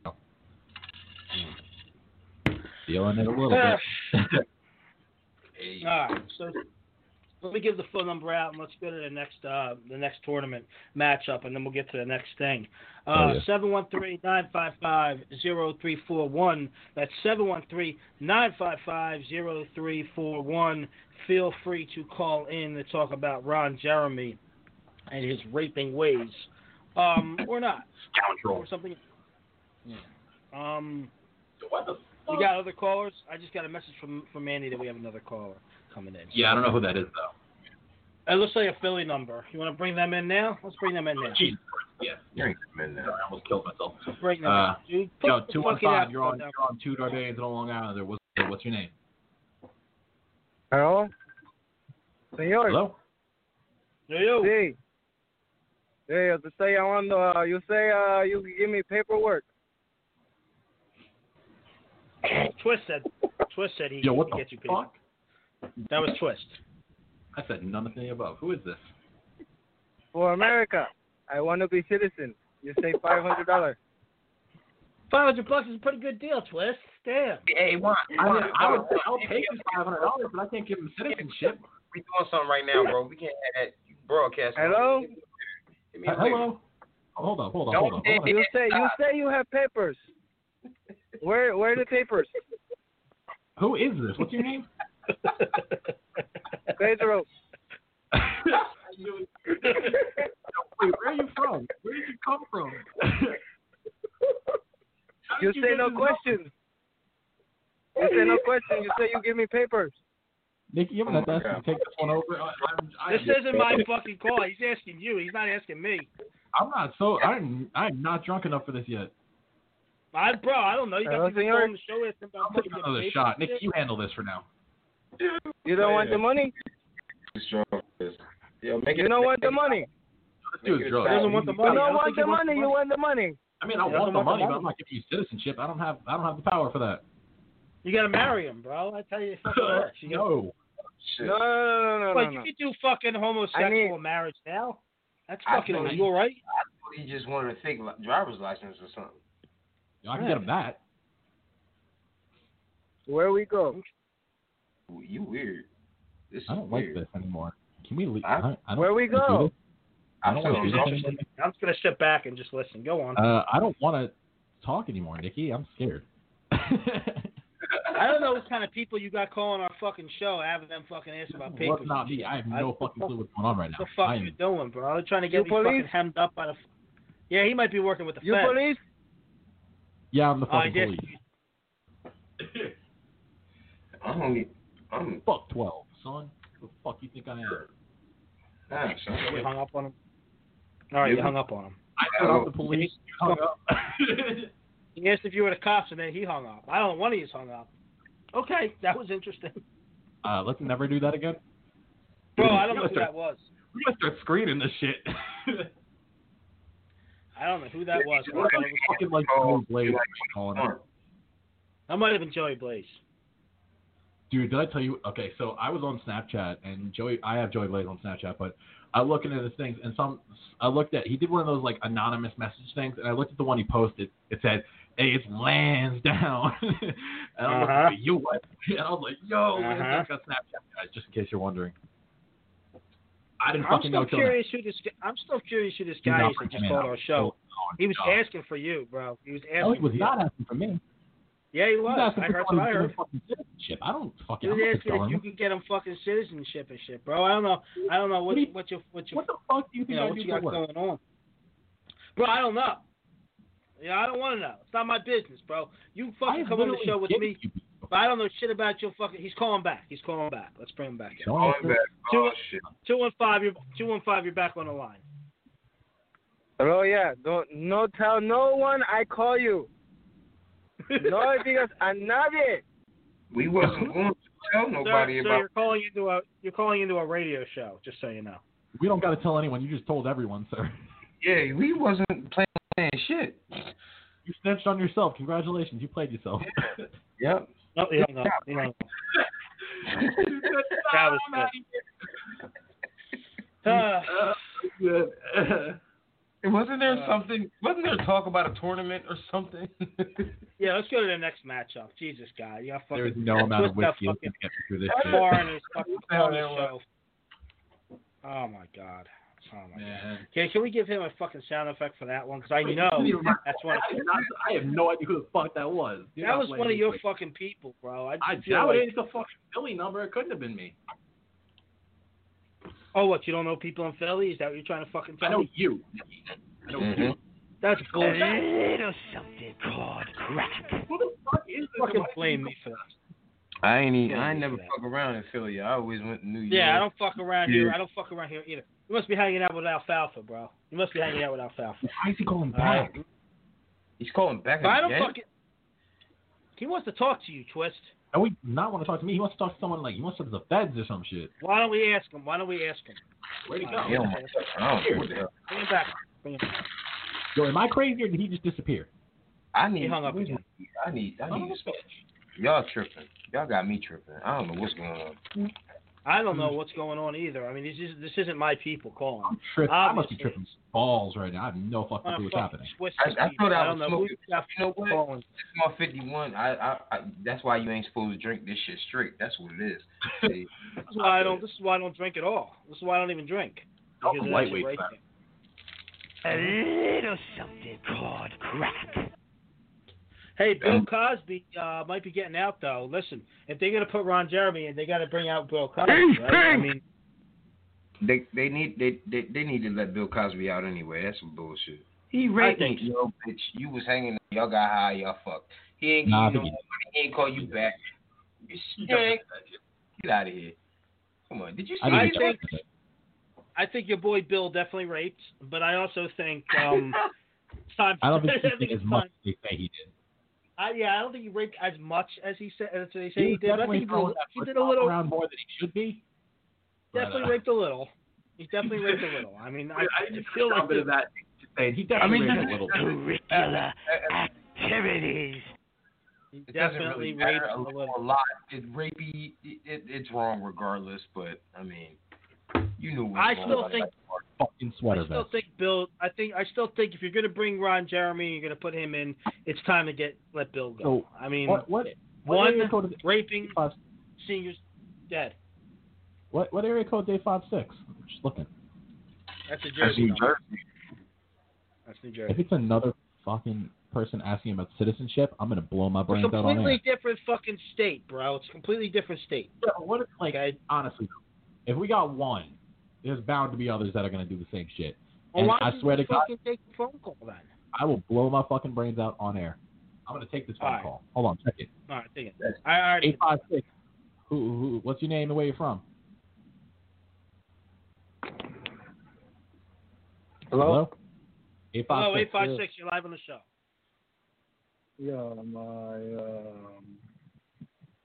Feeling it a little bit. Hey. All right, so let me give the phone number out and let's go to the next uh, the next tournament matchup, and then we'll get to the next thing. Uh, seven one three, nine five five, zero three four one. That's seven one three, nine five five, zero three four one. Feel free to call in to talk about Ron Jeremy and his raping ways. Um, or not. Scoundrel. Or something. Yeah. Um, What the we got other callers. I just got a message from from Andy that we have another caller coming in. Yeah, I don't know who that is, though. It looks like a Philly number. You want to bring them in now? Let's bring them in now. Jesus. Yeah. Bring them in now. Sorry, I almost killed myself. Bring them Uh, in. Dude, put Yo, the two one fucking five. app You're on. down. You're on two Darbarians on Long Island. There. What's what's your name? Hello, señor. Hello. Yo. Sí. Sí, yo te estoy llamando. Uh, you say uh, you can give me paperwork. Twist said. Twist said he Yo, what can the get you paper. fuck? That was Twist. I said none of the above. Who is this? For America, I want to be citizen. You say five hundred dollars. Five hundred bucks is a pretty good deal, Twist. Damn. Hey, Juan. I mean, I would. I'll take his five hundred dollars, but I can't give him citizenship. We doing something right now, bro. We can't have that broadcast. Hello. Give me a Uh, hello. Oh, hold on. Hold on. Hold on. Hold on. You say you say you have papers. Where where are the papers? Who is this? What's your name? Pedro. Wait, where are you from? Where did you come from? How You did say get no this questions. You say no question. You say you give me papers. Nicky, I'm gonna ask you to take this one over. I, I'm, I, This isn't my fucking call. He's asking you. He's not asking me. I'm not so. I'm. I'm not drunk enough for this yet. I, bro, I don't know. You got Hello, people senor. on the show asking about I'm taking fucking another papers shot. and Nicky, shit. you handle this for now. You don't want the money. Yo, make it You don't want the money. This dude's drunk. He doesn't want the You money. I don't don't want think he the wants money. You want the money. I mean, I He want doesn't the want the money, but money. I'm not giving you citizenship. I don't have. I don't have the power for that. You gotta marry him, bro. I tell you, it fucking works. You gotta- No. No, no, no, no, Like, no, you no. can do fucking homosexual I need- marriage now. That's I fucking thought- illegal, right? I thought he just wanted a fake li- driver's license or something. I can get him that. Where we go? Ooh, you weird. This is I don't weird. like this anymore. Can we leave? I- I, I don't Where we wanna do go? this. I don't I'm want to do so this interested. anymore. I'm just gonna sit back and just listen. Go on. Uh, I don't want to talk anymore, Nicky. I'm scared. I don't know what kind of people you got calling our fucking show, having them fucking ask about papers. What's not and me? shit. I have no what the fucking fuck- clue what's going on right now. What the fuck I are you am, doing, bro? They're trying to You get me fucking police? hemmed up by the. F- yeah, he might be working with the You feds. police? yeah, I'm the Oh, fucking yes. police. I'm only. I'm. Fuck twelve, son. Who the fuck you think I am? Nah, son. You hung up on him. All right, you You- hung up on him. I cut off the police. You hung up. He asked if you were the cops, and then he hung up. I don't know, one of you hung up. Okay, that was interesting. uh, let's never do that again. Bro, I don't know who Listen, that was. We gotta start screening this shit. I don't know who that was. What But was fucking like Joey Blaze calling it? that might have been Joey Blaze. Dude, did I tell you? Okay, so I was on Snapchat, and Joey, I have Joey Blaze on Snapchat, but I looking at his things, and some, I looked at, he did one of those like anonymous message things, and I looked at the one he posted. It said, "Hey, it's Lansdowne," and I'm Uh-huh. looking at you, what? And I was like, "Yo, Uh-huh. Lansdowne's got Snapchat, guys," just in case you're wondering. I didn't I'm fucking still know till now. curious who this. I'm still curious who this He's guy not is that just freaking called out. our show. He was No. asking for you, bro. He was asking. No, he was for not you. asking for me. Yeah, he He's was. asking I for heard. someone What I who's heard. doing fucking citizenship. I don't fucking. He I'm was not asking if telling you him. could get him fucking citizenship and shit, bro. I don't know. I don't know what you, what you what you. What the fuck do you think know, I what do you for got work? going on, bro? I don't know. Yeah, I don't want to know. It's not my business, bro. You fucking I come on the literally show with get me, but I don't know shit about your fucking. He's calling back. He's calling back. Let's bring him back. in. Calling back. Two, Oh, shit. two one five. You're two one five. You're back on the line. Hello, yeah. Don't no tell no one I call you. No digas a nadie. We wasn't going to tell nobody sir, about. Sir, you're calling into a you're calling into a radio show. Just so you know. We don't got to tell anyone. You just told everyone, sir. Yeah, we wasn't playing shit. You snitched on yourself. Congratulations, you played yourself. Yep. No, he hung up. He hung up. That was good. Uh, Wasn't there Uh, something? Wasn't there talk about a tournament or something? yeah, let's go to the next matchup. Jesus, guy, you got fucking. There's no amount of twist that whiskey fucking to get me through this shit. foreigners fucking What the hell on the that show. Oh my god. Oh my Man. god. Okay, can we give him a fucking sound effect for that one? Because I know that's one. I, not, I have no idea who the fuck that was. You're That not was playing one of me your quick. fucking people, bro. I, I just feel doubt like, it. It's a fucking Philly number. It couldn't have been me. Oh, what? You don't know people in Philly? Is that what you're trying to fucking tell I know me? you. I know Mm-hmm. you. That's bullshit. A little something called crack. Who the fuck is this? Fucking blame me for that. I ain't. Even, Yeah, I ain't yeah. never fuck around in Philly. I always went to New York. Yeah, I don't fuck around here. Yeah. I don't fuck around here either. You must be hanging out with Alfalfa, bro. You must be hanging out with Alfalfa. Why is he calling All right. back? He's calling back But I don't again. fucking. He wants to talk to you, Twist. And we not want to talk to me. He wants to talk to someone like he wants to talk to the feds or some shit. Why don't we ask him? Why don't we ask him? Where'd he All go? right, He don't- okay. I don't know what the hell. Bring him back. Bring him back. Yo, am I crazy or did he just disappear? I need. He hung up again. I need. I Son need of to speak. Y'all tripping. Y'all got me tripping. I don't know what's going on. I don't know what's going on either. I mean, this, is, this isn't my people calling. I'm tripping. I must be Obviously. tripping balls right now. I have no fucking Uh, clue what's fucking happening. Swiss I, I people. thought I don't was know who smoking. got You know what? calling. Small fifty-one. I, I, I. That's why you ain't supposed to drink this shit straight. That's what it is. See, This is why I don't. This is why I don't drink at all. This is why I don't even drink. Oh, Because of that lightweight shit right crap. there. A little something called crack. Hey, Bill Cosby uh, might be getting out though. Listen, if they're gonna put Ron Jeremy in, they got to bring out Bill Cosby. Right? I mean, they they need they, they they need to let Bill Cosby out anyway. That's some bullshit. He I raped think me, yo, bitch. You was hanging. Y'all got high. Y'all fucked. He ain't give Nah, I you no think money. He ain't call you back. You stank. Get out of here. Come on. Did you see I I his think think I think your boy Bill definitely raped, but I also think um, it's time. I don't think I he think did as it's much time. as they say he did. I, yeah, I don't think he raped as much as he said as they say He he, was did. But I definitely think he, throwing did, that he foot did a little. around more than he should be. But, Definitely uh, raped a little. He definitely raped a little. I mean, I, I, I just feel like bit of the- that. Saying he I definitely mean, raped a little bit. Curricular activities. he It doesn't definitely really matter raped a, a little. a lot. It rapey. It, it, it's wrong regardless. But I mean, you knew. What I was still wrong. think. Fucking sweater I still vest. think Bill. I think. I still think if you're going to bring Ron Jeremy, you're going to put him in. It's time to get let Bill go. So, I mean, What what what one area code is it? raping Five- seniors dead. What what area code day five six? I'm just looking. That's a That's Jersey. New number. Jersey. That's New If Jersey. it's another fucking person asking about citizenship, I'm gonna blow my It's a brains out on completely air. different fucking state, bro. It's a completely different state. Yeah, but what if, like, Okay. honestly, if we got one, there's bound to be others that are gonna do the same shit. Well, And why I don't swear you to God, fucking take the phone call then? I will blow my fucking brains out on air. I'm gonna take this phone All right. call. Hold on, check it. All right, take it. I I already. Eight five six. Who who? What's your name and where you're from? Hello? Eight five Hello, six. eight five six. You're live on the show. Yeah, my um,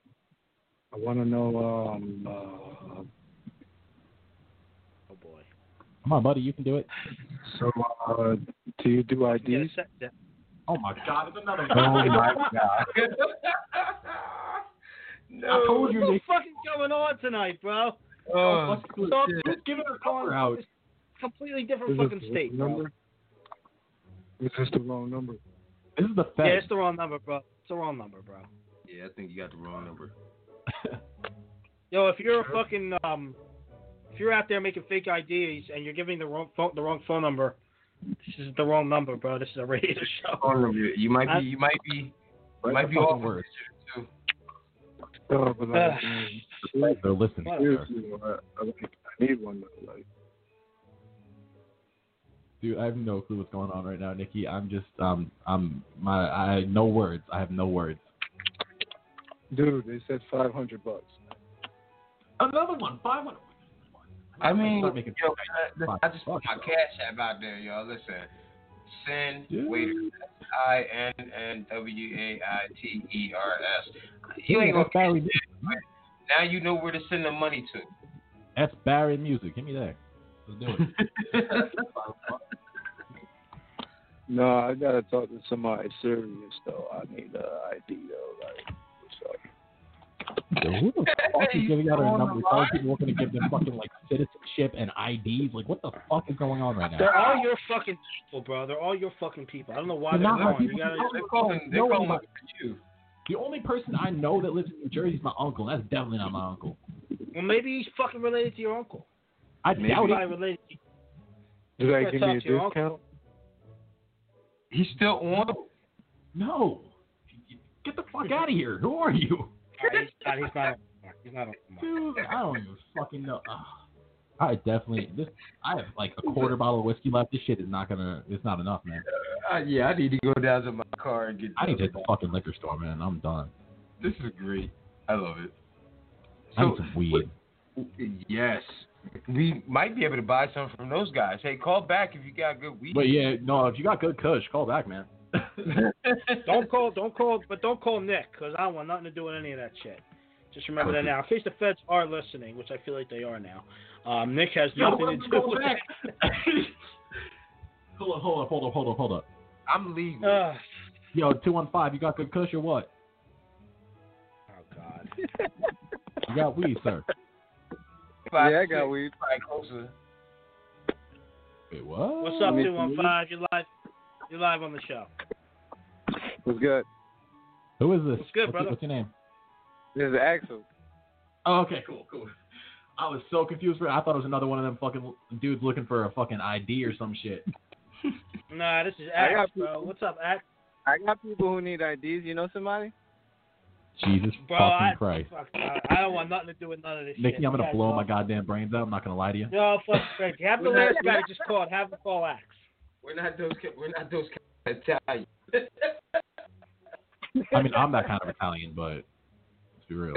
I want to know um, uh, Oh boy. Come on, buddy, you can do it. So, uh, do you do I Ds? Oh my God, it's another. Oh my God. No. I told you, What's Nick. fucking going on tonight, bro? Oh, so so just giving a call out. It's a completely different Is fucking this state, the bro. number? Is this the wrong number? This is the Yeah, Fed. it's the wrong number, bro. It's the wrong number, bro. Yeah, I think you got the wrong number. Yo, if you're a fucking um, if you're out there making fake I Ds and you're giving the wrong phone, the wrong phone number, this is the wrong number, bro. This is a radio show. You might be, you might be, you might be off words. too. Oh, but like, Uh, They're listening. seriously, I, I, like, I need one. Like, Dude, I have no clue what's going on right now, Nikki. I'm just, um, I'm, my, I, no words. I have no words. dude, they said five hundred bucks. Another one, five hundred. I mean, Start making yo, I, I just put my cash app out there, y'all. Listen, send waiter I N N W A I T E R S. You ain't gonna catch it. Now you know where to send the money to. That's Barry Music. Give me that. Let's do it. No, I gotta talk to somebody serious though. I need an I D though. Like, what's up? Yo, who the fuck is giving out our numbers? All people want to give them fucking like citizenship and I Ds. Like, what the fuck is going on right now? They're all your fucking people, bro. They're all your fucking people. I don't know why They're they're not my calling. people. You gotta, They're calling. They're No, calling no. you. The only person I know that lives in New Jersey is my uncle. That's definitely not my uncle. well, maybe he's fucking related to your uncle. I Maybe doubt he's it. related to you. Did You they gotta give me a talk to your discount? He's still on. No. Get the fuck out of here. Who are you? All right, he's not. He's not. He's not. Dude, I don't even fucking know. Ugh. I definitely this. I have like a quarter bottle of whiskey left. This shit is not gonna. It's not enough, man. Uh, yeah, I need to go down to my car and get. I need to hit the fucking liquor store, man. I'm done. This is great. I love it. I need some weed. Yes, we might be able to buy some from those guys. Hey, call back if you got good weed. But yeah, no. If you got good kush, call back, man. Don't call. Don't call. But don't call Nick, because I don't want nothing to do with any of that shit. Just remember that now. In case the feds are listening, which I feel like they are now, um, Nick has Yo, nothing to do with back. it. Hold up, hold up, hold up, hold up, hold up. I'm legal. Uh, Yo, two one five. You got good kush or what? oh God. You got weed, sir. Yeah, I got weed. Right closer. Wait, what? What's up, two one five? You're live. You're live on the show. What's good? Who is this? What's good, what's, brother? What's your name? This is Axel. Oh, okay, cool, cool. I was so confused. For I thought it was another one of them fucking dudes looking for a fucking I D or some shit. Nah, this is I got Ax, bro. What's up, Ax? I got people who need I Ds. You know somebody? Jesus Bro, fucking I, Christ. fuck, I, I don't want nothing to do with none of this Nikki, shit. I'm gonna You guys blow talk. my goddamn brains out. I'm not gonna lie to you. No, fuck, Greg. Have the last guy that just called. Have him call Ax. We're not those. We're not those kind of Italian. I mean, I'm that kind of Italian, but let's be real.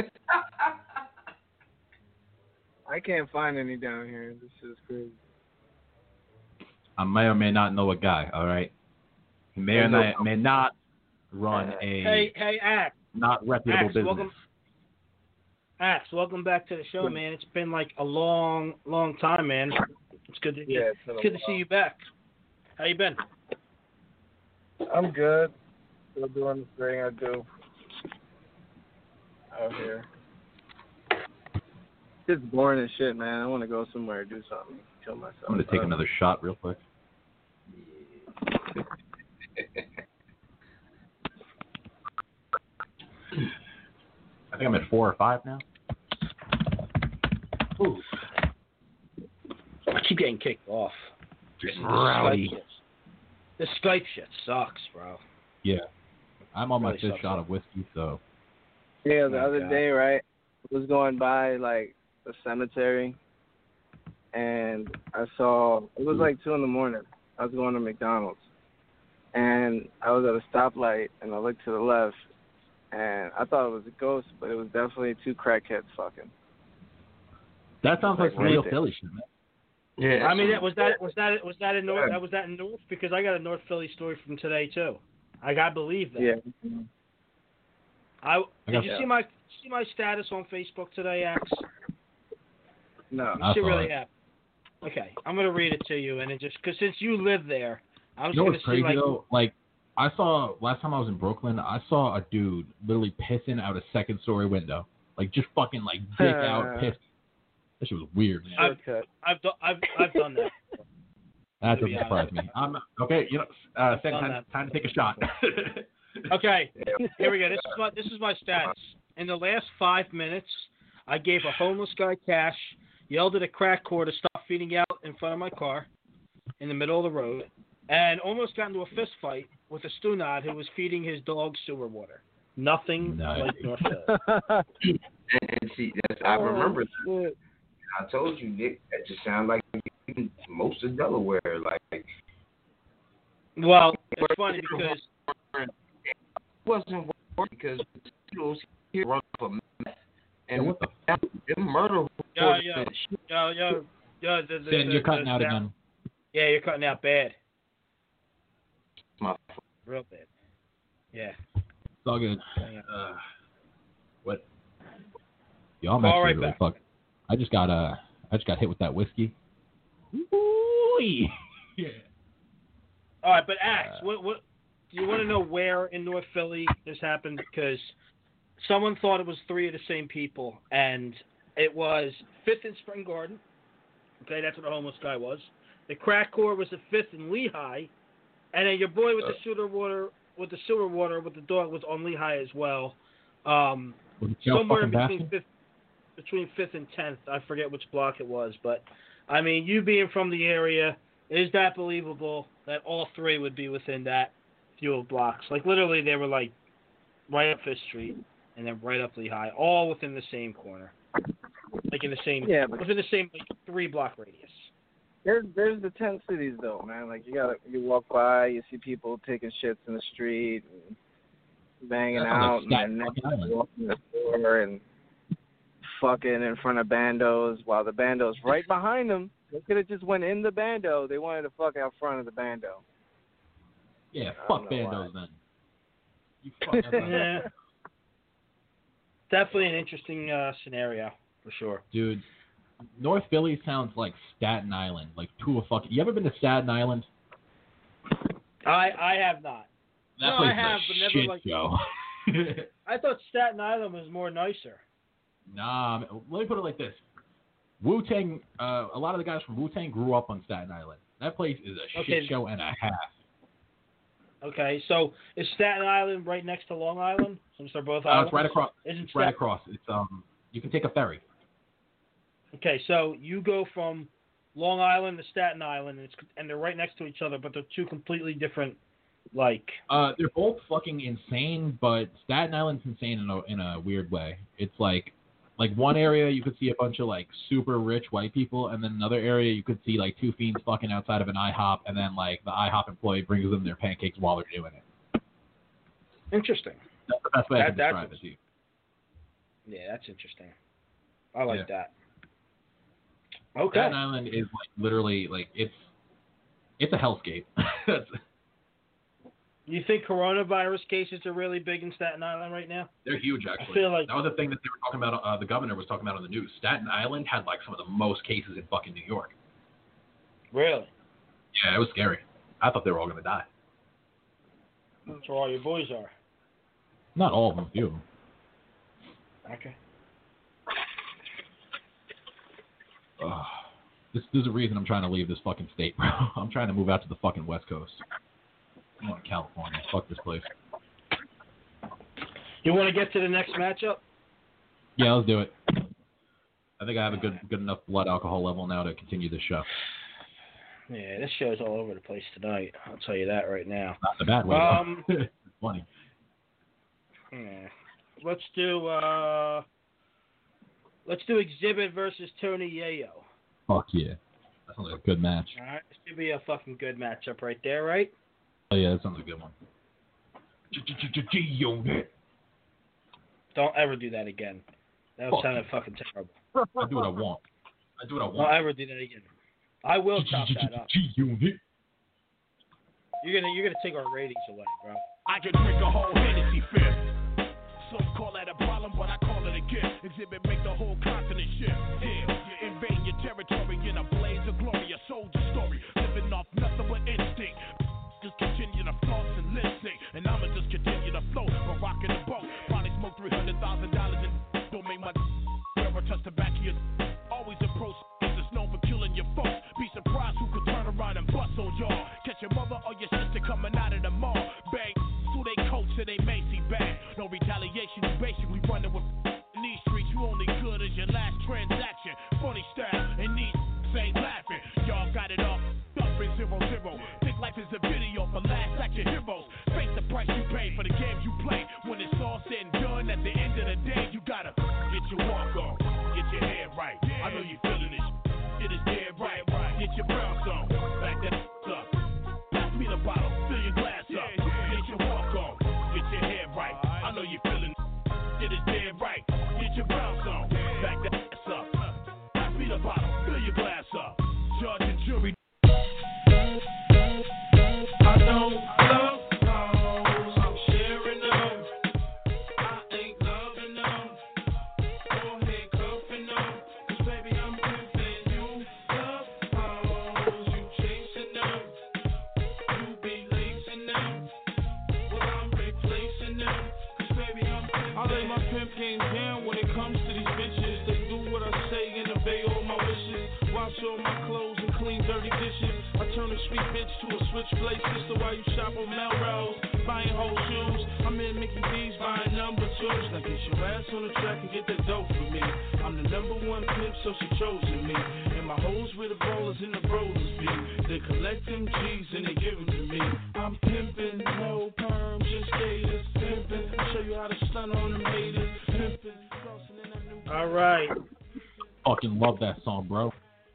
I can't find any down here. This is crazy. I may or may not know a guy. All right. He may or may, may not run a Hey, hey, Ax. not reputable Ax, business. welcome. Ax, welcome back to the show, man. It's been like a long, long time, man. It's good to Yeah, it's it's been a good to while. see you back. How you been? I'm good. Still doing the thing I do out here. It's boring as shit, man. I want to go somewhere and do something. Kill myself. I'm gonna take another shot real quick. I think I'm at four or five now. Ooh. I keep getting kicked off. This Rowdy. Skype shit- This Skype shit sucks, bro. Yeah. I'm on my Really fifth sucks. shot of whiskey, so Yeah, the Oh, other God. day, right, I was going by, like, the cemetery, and I saw, it was like two in the morning. I was going to McDonald's, and I was at a stoplight, and I looked to the left, and I thought it was a ghost, but it was definitely two crackheads fucking. that sounds like Like some right real there. Philly shit, man. Yeah. I mean, that, was that was that was that in North? That was that in North? Because I got a North Philly story from today too. I gotta believe that. Yeah. I I did got you that. see my see my status on Facebook today, Ax? No. You I should saw really it. have. Okay, I'm gonna read it to you, and it just because since you live there, I was You know gonna what's crazy see like. though? Like, I saw last time I was in Brooklyn, I saw a dude literally pissing out a second story window, like just fucking like dick out piss. That shit was weird. Man. I've, I've, do, I've, I've done that. That doesn't surprise me. I'm okay. You know, uh, Sam, time, time to take a shot. Okay, here we go. This is my this is my stats. In the last five minutes, I gave a homeless guy cash, yelled at a crack whore to stop feeding out in front of my car, in the middle of the road, and almost got into a fist fight with a Stunad who was feeding his dog sewer water. Nothing nice. like North Philly. and, and see, that's, I remember. Oh, I told you, Nick. That just sounds like most of Delaware. Like, well, it's funny because it wasn't because the here run for meth and what the fuck? Them murder. Yeah, yeah, yeah, yeah, yeah. The, the, Sam, the, you're cutting the, out the, again. Yeah, you're cutting out bad. My Real bad. Yeah. It's all good. Uh, what? Yo, I'm actually right really back. fucked. I just got uh, I just got hit with that whiskey. Ooh, yeah. All right, but Axe, what, what, do you want to know where in North Philly this happened? Because someone thought it was three of the same people, and it was Fifth and Spring Garden. Okay, that's what the homeless guy was. The crack whore was at Fifth and Lehigh, and then your boy with the sewer water, with the sewer water, with the dog was on Lehigh as well. Um, somewhere in between Fifth, between Fifth and Tenth, I forget which block it was, but I mean, you being from the area, is that believable that all three would be within that few of blocks? Like literally, they were like right up Fifth Street and then right up Lehigh, all within the same corner, like in the same, yeah, but within the same like three block radius. There's there's the tent cities though, man. Like you gotta you walk by, you see people taking shits in the street, and banging That's out, like and then Staten Island. walking the store and fucking in front of bandos while the bando's right behind them. They could have just went in the bando. They wanted to fuck out front of the bando. Yeah, I fuck don't know bandos why. then. You fuck that Yeah. Definitely an interesting uh, scenario for sure. Dude, North Philly sounds like Staten Island, like to a fucking. You ever been to Staten Island? I I have not. That no, place I have, is but a never shit like. show. I thought Staten Island was more nicer. Nah, man, let me put it like this: Wu Tang. Uh, a lot of the guys from Wu Tang grew up on Staten Island. That place is a Okay. shit show and a half. Okay, so is Staten Island right next to Long Island? Since they're both Uh, islands? it's right across. Isn't It's right Staten- across. It's um. You can take a ferry. Okay, so you go from Long Island to Staten Island, and, it's, and they're right next to each other, but they're two completely different, like. Uh, they're both fucking insane, but Staten Island's insane in a in a weird way. It's like, like one area you could see a bunch of like super rich white people, and then another area you could see like two fiends fucking outside of an IHOP, and then like the IHOP employee brings them their pancakes while they're doing it. Interesting. That's the best way I That- can that's describe it to you. Yeah, that's interesting. I like Yeah. that. Okay. Staten Island is like literally like it's it's a hellscape. That's, You think coronavirus cases are really big in Staten Island right now? they're huge actually. I feel like that was the thing that they were talking about. Uh, the governor was talking about on the news. Staten Island had like some of the most cases in fucking New York. Really? Yeah, it was scary. I thought they were all gonna die. That's where all your boys are. Not all of them, a few of them. Okay. Ugh. This, there's a reason I'm trying to leave this fucking state, bro. I'm trying to move out to the fucking West Coast. I'm going to California. Fuck this place. You want to get to the next matchup? Yeah, let's do it. I think I have a good good enough blood alcohol level now to continue this show. Yeah, this show's all over the place tonight. I'll tell you that right now. Not in a bad way. Um, It's funny. Yeah. Let's do uh, let's do Exhibit versus Tony Yayo. Fuck yeah. That sounds like a good match. All right, this should be a fucking good matchup right there, right? Oh yeah, that sounds like a good one. Don't ever do that again. That Fuck sounded fucking terrible. I do what I want. I do what I Don't want. ever do that again. I will chop that up. You're gonna you're gonna take our ratings away, bro. I can drink a whole Hennessy fifth. Some call that a problem, but I call it a gift. Exhibit make the whole continent shift. Yeah, you invade your territory in a blaze of glory. funny style, and these ain't laughing. Y'all got it all up in zero zero. Think life is a video for last action heroes. Face the price you pay for the games you play. When it's all said and done, at the end of the day, you gotta get your walk on, get your head right. I know you feeling this. It is dead right. Get your brown on, back that up. Pass me the bottle, fill your glass up. Get your walk on, get your head right. I know you feeling it is dead right. Get your brown on, back that up. Pass me the bottle, fill your glass up. Judge and jury. I don't love those I'm sharing them. I ain't loving them. Go ahead, cuffing them. 'Cause baby, I'm pimping you. Love those you chasing them. You be lacing them. Well, I'm replacing them. 'Cause baby, I'm pimping. I lay my pimp game down when it comes to these bitches. They do what I say and obey all my wishes. Wash all my clothes and clean dirty dishes. I turn a sweet bitch to a switchblade sister while you shop on Melrose, buying whole shoes. I'm in Mickey D's buying number twos. Now get your ass on the track and get that dope for me. I'm the number one pimp, so she chosen me. And my hoes where the ballers and the rollers be. They collect them G's and they give them to me. I'm pimping, no perm, just gators. Pimping, I'll show you how to stun on them haters. Pimping, crossing in that new. All right. Fucking love that song, bro.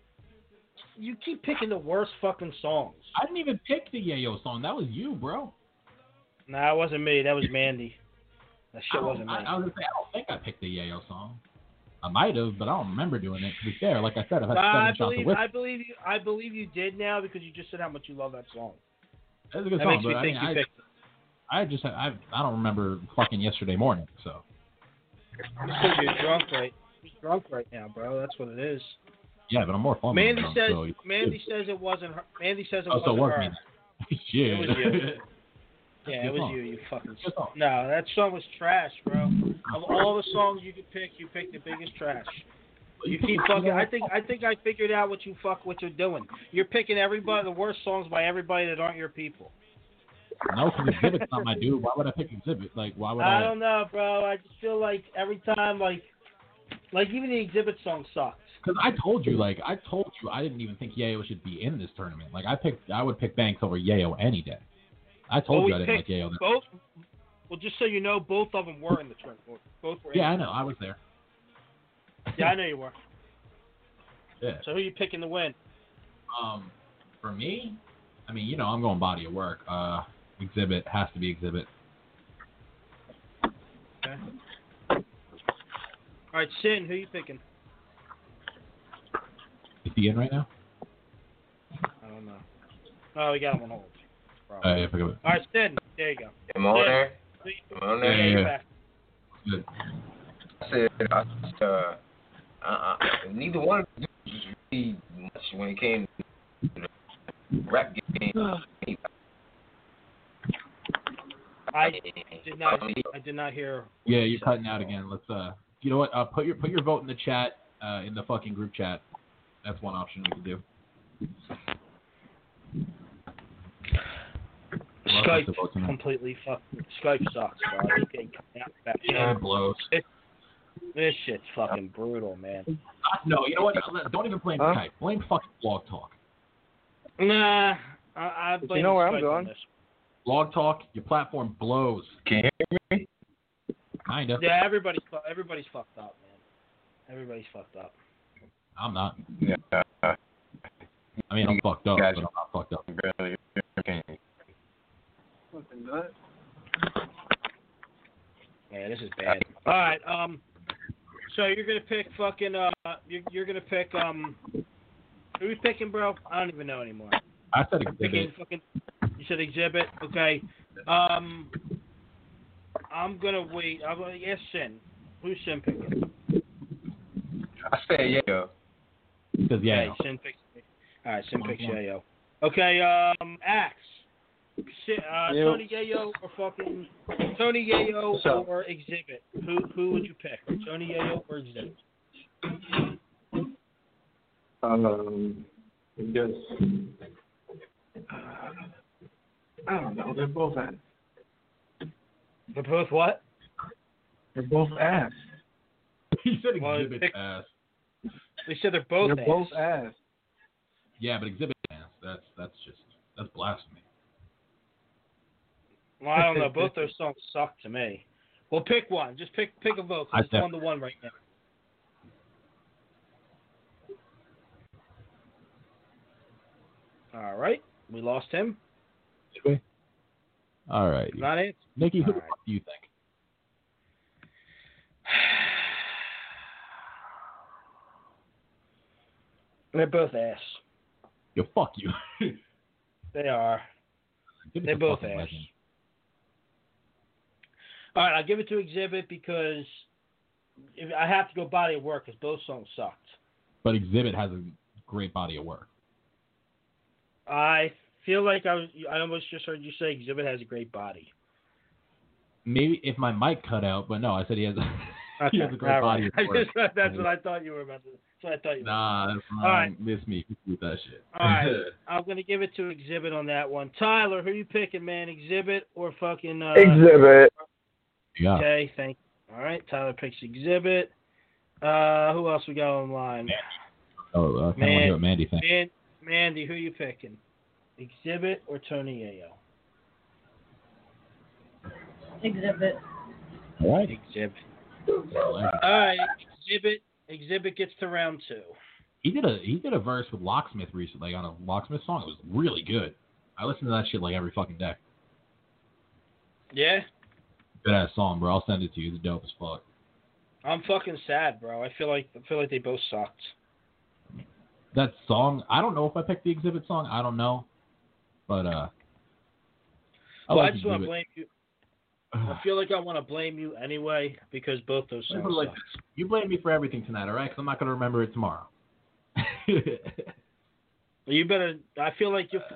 You keep picking the worst fucking songs. I didn't even pick the Yayo song. That was you, bro. Nah, it wasn't me. That was Mandy. That I shit don't- wasn't me. I, I was gonna say, I don't think I picked the Yayo song. I might have, but I don't remember doing it. To be fair, like I said, I've had Nah, I seven shots of believe whiskey. I believe you. I believe you did now because you just said how much you love that song. That's a good that song, makes me but I, think mean, you I, picked it. I just I I don't remember fucking yesterday morning. So Because you're drunk right. You're drunk right now, bro. That's what it is. yeah, but I'm more fun. Mandy than says. so, Mandy says it wasn't her. Mandy says it Oh, so wasn't it was her. me. Shit. It was you. Yeah, Good it was song. you. You fucking. Good song. No, that song was trash, bro. Of all the songs you could pick, you picked the biggest trash. You keep fucking. I think. I think I figured out what you fuck. What you're doing. You're picking everybody the worst songs by everybody that aren't your people. No, because Exhibit's not my dude. Why would I pick Exhibit? Like, why would I? I don't know, bro. I just feel like every time, like, like even the Exhibit song sucks. Because I told you, like, I told you, I didn't even think Yayo should be in this tournament. Like, I picked, I would pick Banks over Yayo any day. I told Well, you we I didn't like picked Yayo. both. Well, just so you know, both of them were in the tournament. Both were. Yeah, I in know. I was there. Yeah, I know you were. Yeah. So who you picking to win? Um, for me, I mean, you know, I'm going body of work. Uh, Exhibit has to be Exhibit. Okay. All right, Sin, who you picking? Is he in right now? I don't know. Oh, we got him on hold. Uh, yeah, pick up. All right, Sin. There you go. Am I on Sin. there? Am I on there? Yeah, you're yeah. back. Good. I said, I said, uh, uh, neither one of them was really much when it came to the rap game. I did not. I did not hear. Yeah, you're cutting out again. Let's uh, you know what? Uh, put your put your vote in the chat, uh, in the fucking group chat. That's one option we can do. Skype completely fucked. Skype sucks, bro. It's getting cut out back. Yeah, it blows. It, this shit's fucking brutal, man. Uh, no, you know what? Don't even blame Huh? Skype. Blame fucking Blog Talk. Nah, I, I But blame you know where I'm Skype on going? this. Blog Talk, your platform blows. Can you hear me? Kinda. Yeah, everybody's fu- everybody's fucked up, man. Everybody's fucked up. I'm not. Yeah. I mean, I'm fucked up, Guys, but I'm not fucked up. Barely can you? Fucking nut. Yeah, this is bad. All right, um, so you're gonna pick fucking uh, you're, you're gonna pick um, who are you picking, bro? I don't even know anymore. I said Picking Exhibit. fucking, you said Exhibit, okay. Um, I'm gonna wait. I'm gonna yes, Sin. Who's Sin picking? I said yeah. Because yeah. Okay, Sin picks. All right, Sin picks Yayo. Okay, um, Axe. Si- Uh, Yo. Tony Yayo or fucking Tony Yayo What's up? or Exhibit? Who who would you pick? Tony Yayo or Exhibit? Um, I guess. I don't know. They're both ass. They're both what? They're both ass. He said Well, Exhibit pick- ass. They said they're both They're ass. both ass. Yeah, but Exhibit ass. That's that's just that's blasphemy. Well, I don't know. Both those songs suck to me. Well, pick one. Just pick pick a vote. 'Cause it's I one to one right now. All right, we lost him. All right. Not it. Nikki, who All the right. fuck do you think? They're both ass. Yo, fuck you. They are. Give it They're to both fucking ass. Legend. All right, I'll give it to Exhibit because if I have to go body of work because both songs sucked. But Exhibit has a great body of work. I feel like I was. I almost just heard you say Exhibit has a great body. Maybe if my mic cut out, but no, I said he has a, he has a great All body right. of work. That's what I thought you were about to. That's what I thought you were. Nah, that's All fine. right. Miss me with that shit. All right, I'm gonna give it to Exhibit on that one. Tyler, who you picking, man? Exhibit or fucking uh, Exhibit. Yeah. Okay, thank you. All right, Tyler picks Exhibit. Uh, who else we got online? Oh, I kind of want to hear what Mandy thinks. Man, Mandy, who you picking? Exhibit or Tony Yayo? Exhibit. All right. Exhibit. All right, Exhibit. Exhibit gets to round two. He did a he did a verse with Locksmith recently, like on a Locksmith song. It was really good. I listen to that shit like every fucking day. Yeah, Good ass song, bro. I'll send it to you. It's dope as fuck. I'm fucking sad, bro. I feel like I feel like they both sucked. That song, I don't know if I picked the Exhibit song. I don't know, but uh, I, Well, like I just want to Exhibit. blame you. I feel like I want to blame you anyway because both those Let's songs put it like suck. this. You blame me for everything tonight, all right? Because I'm not gonna remember it tomorrow. You better. I feel like you.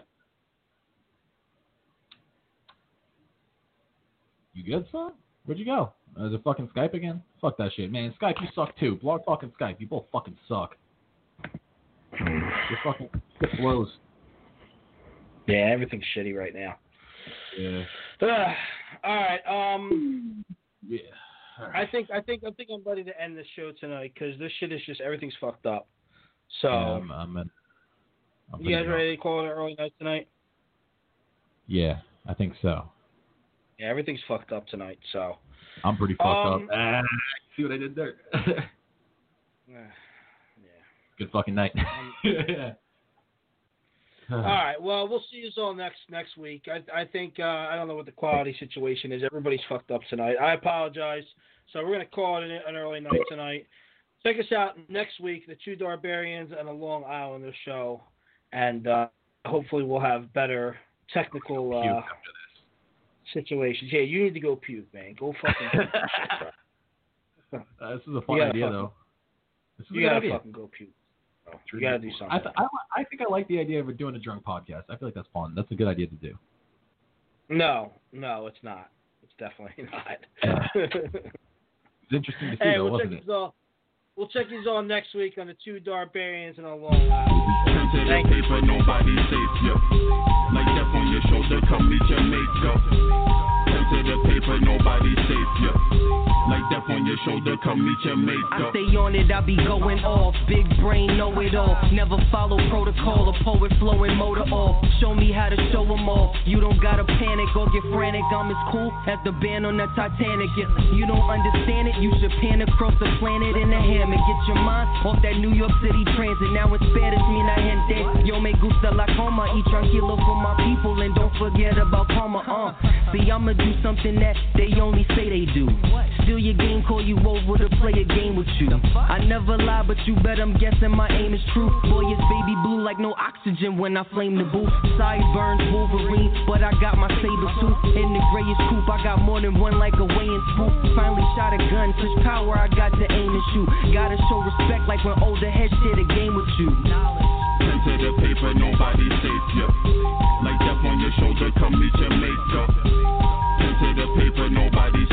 You good, son? Where'd you go? Uh, is it fucking Skype again? Fuck that shit, man. Skype, you suck too. Blog Talk and Skype, you both fucking suck. Your fucking shit blows. Yeah, everything's shitty right now. Yeah. Ugh. All right. Um. Yeah. I think I think I think I'm ready to end this show tonight because this shit is just everything's fucked up. So Yeah, I'm, I'm, in- I'm you guys pretty ready to call it an early night tonight? Yeah, I think so. Yeah, everything's fucked up tonight. So I'm pretty fucked Um, up. Ah, see what I did there? yeah. Good fucking night. All right. Well, we'll see you all next next week. I I think uh, I don't know what the quality situation is. Everybody's fucked up tonight. I apologize. So we're gonna call it an, an early night tonight. Check us out next week, the Two Barbarians and a Long Islander show, and uh, hopefully we'll have better technical uh, situations. Yeah, you need to go puke, man. Go fucking. Puke. Uh, this is a fun You gotta idea, fucking- though. This is a You good gotta idea. fucking go puke. bro. You gotta do something. I, th- I, I think I like the idea of doing a drunk podcast. I feel like that's fun. That's a good idea to do. No, no, it's not. It's definitely not. It's interesting to see, Hey, though, we'll check wasn't it? these all. We'll check these all next week on the Two Barbarians and a Long Island. Thank you. Paper, nobody safe, yeah. Like that on your shoulder, come meet your maker. Turn to the paper, nobody safe, yeah. Like that on your shoulder, come meet your I maker. stay on it, I be going off. Big brain, know it all. Never follow protocol, a poet flowing motor off. Show me how to show them off. You don't gotta panic or get frantic. I'm as cool as the band on the Titanic. If you don't understand it, you should pan across the planet in a hammock. Get your mind off that New York City transit. Now it's Spanish, me la gente. Yo me gusta la coma. Y tranquilo for my people and don't forget about karma. Uh, see, I'ma do something that they only say they do. Steal your game, call you over to play a game with you. I never lie, but you bet I'm guessing my aim is true. Boy, it's baby blue like no oxygen when I flame the booth. Sideburns, Wolverine, but I got my saber suit. In the grayish coupe, I got more than one like a weighing spook. Finally shot a gun, such power I got to aim and shoot. Gotta show respect like when older heads share the game with you. Turn to the paper, nobody safe, yeah. Like that on your shoulder, come meet your maker. Turn to the paper, nobody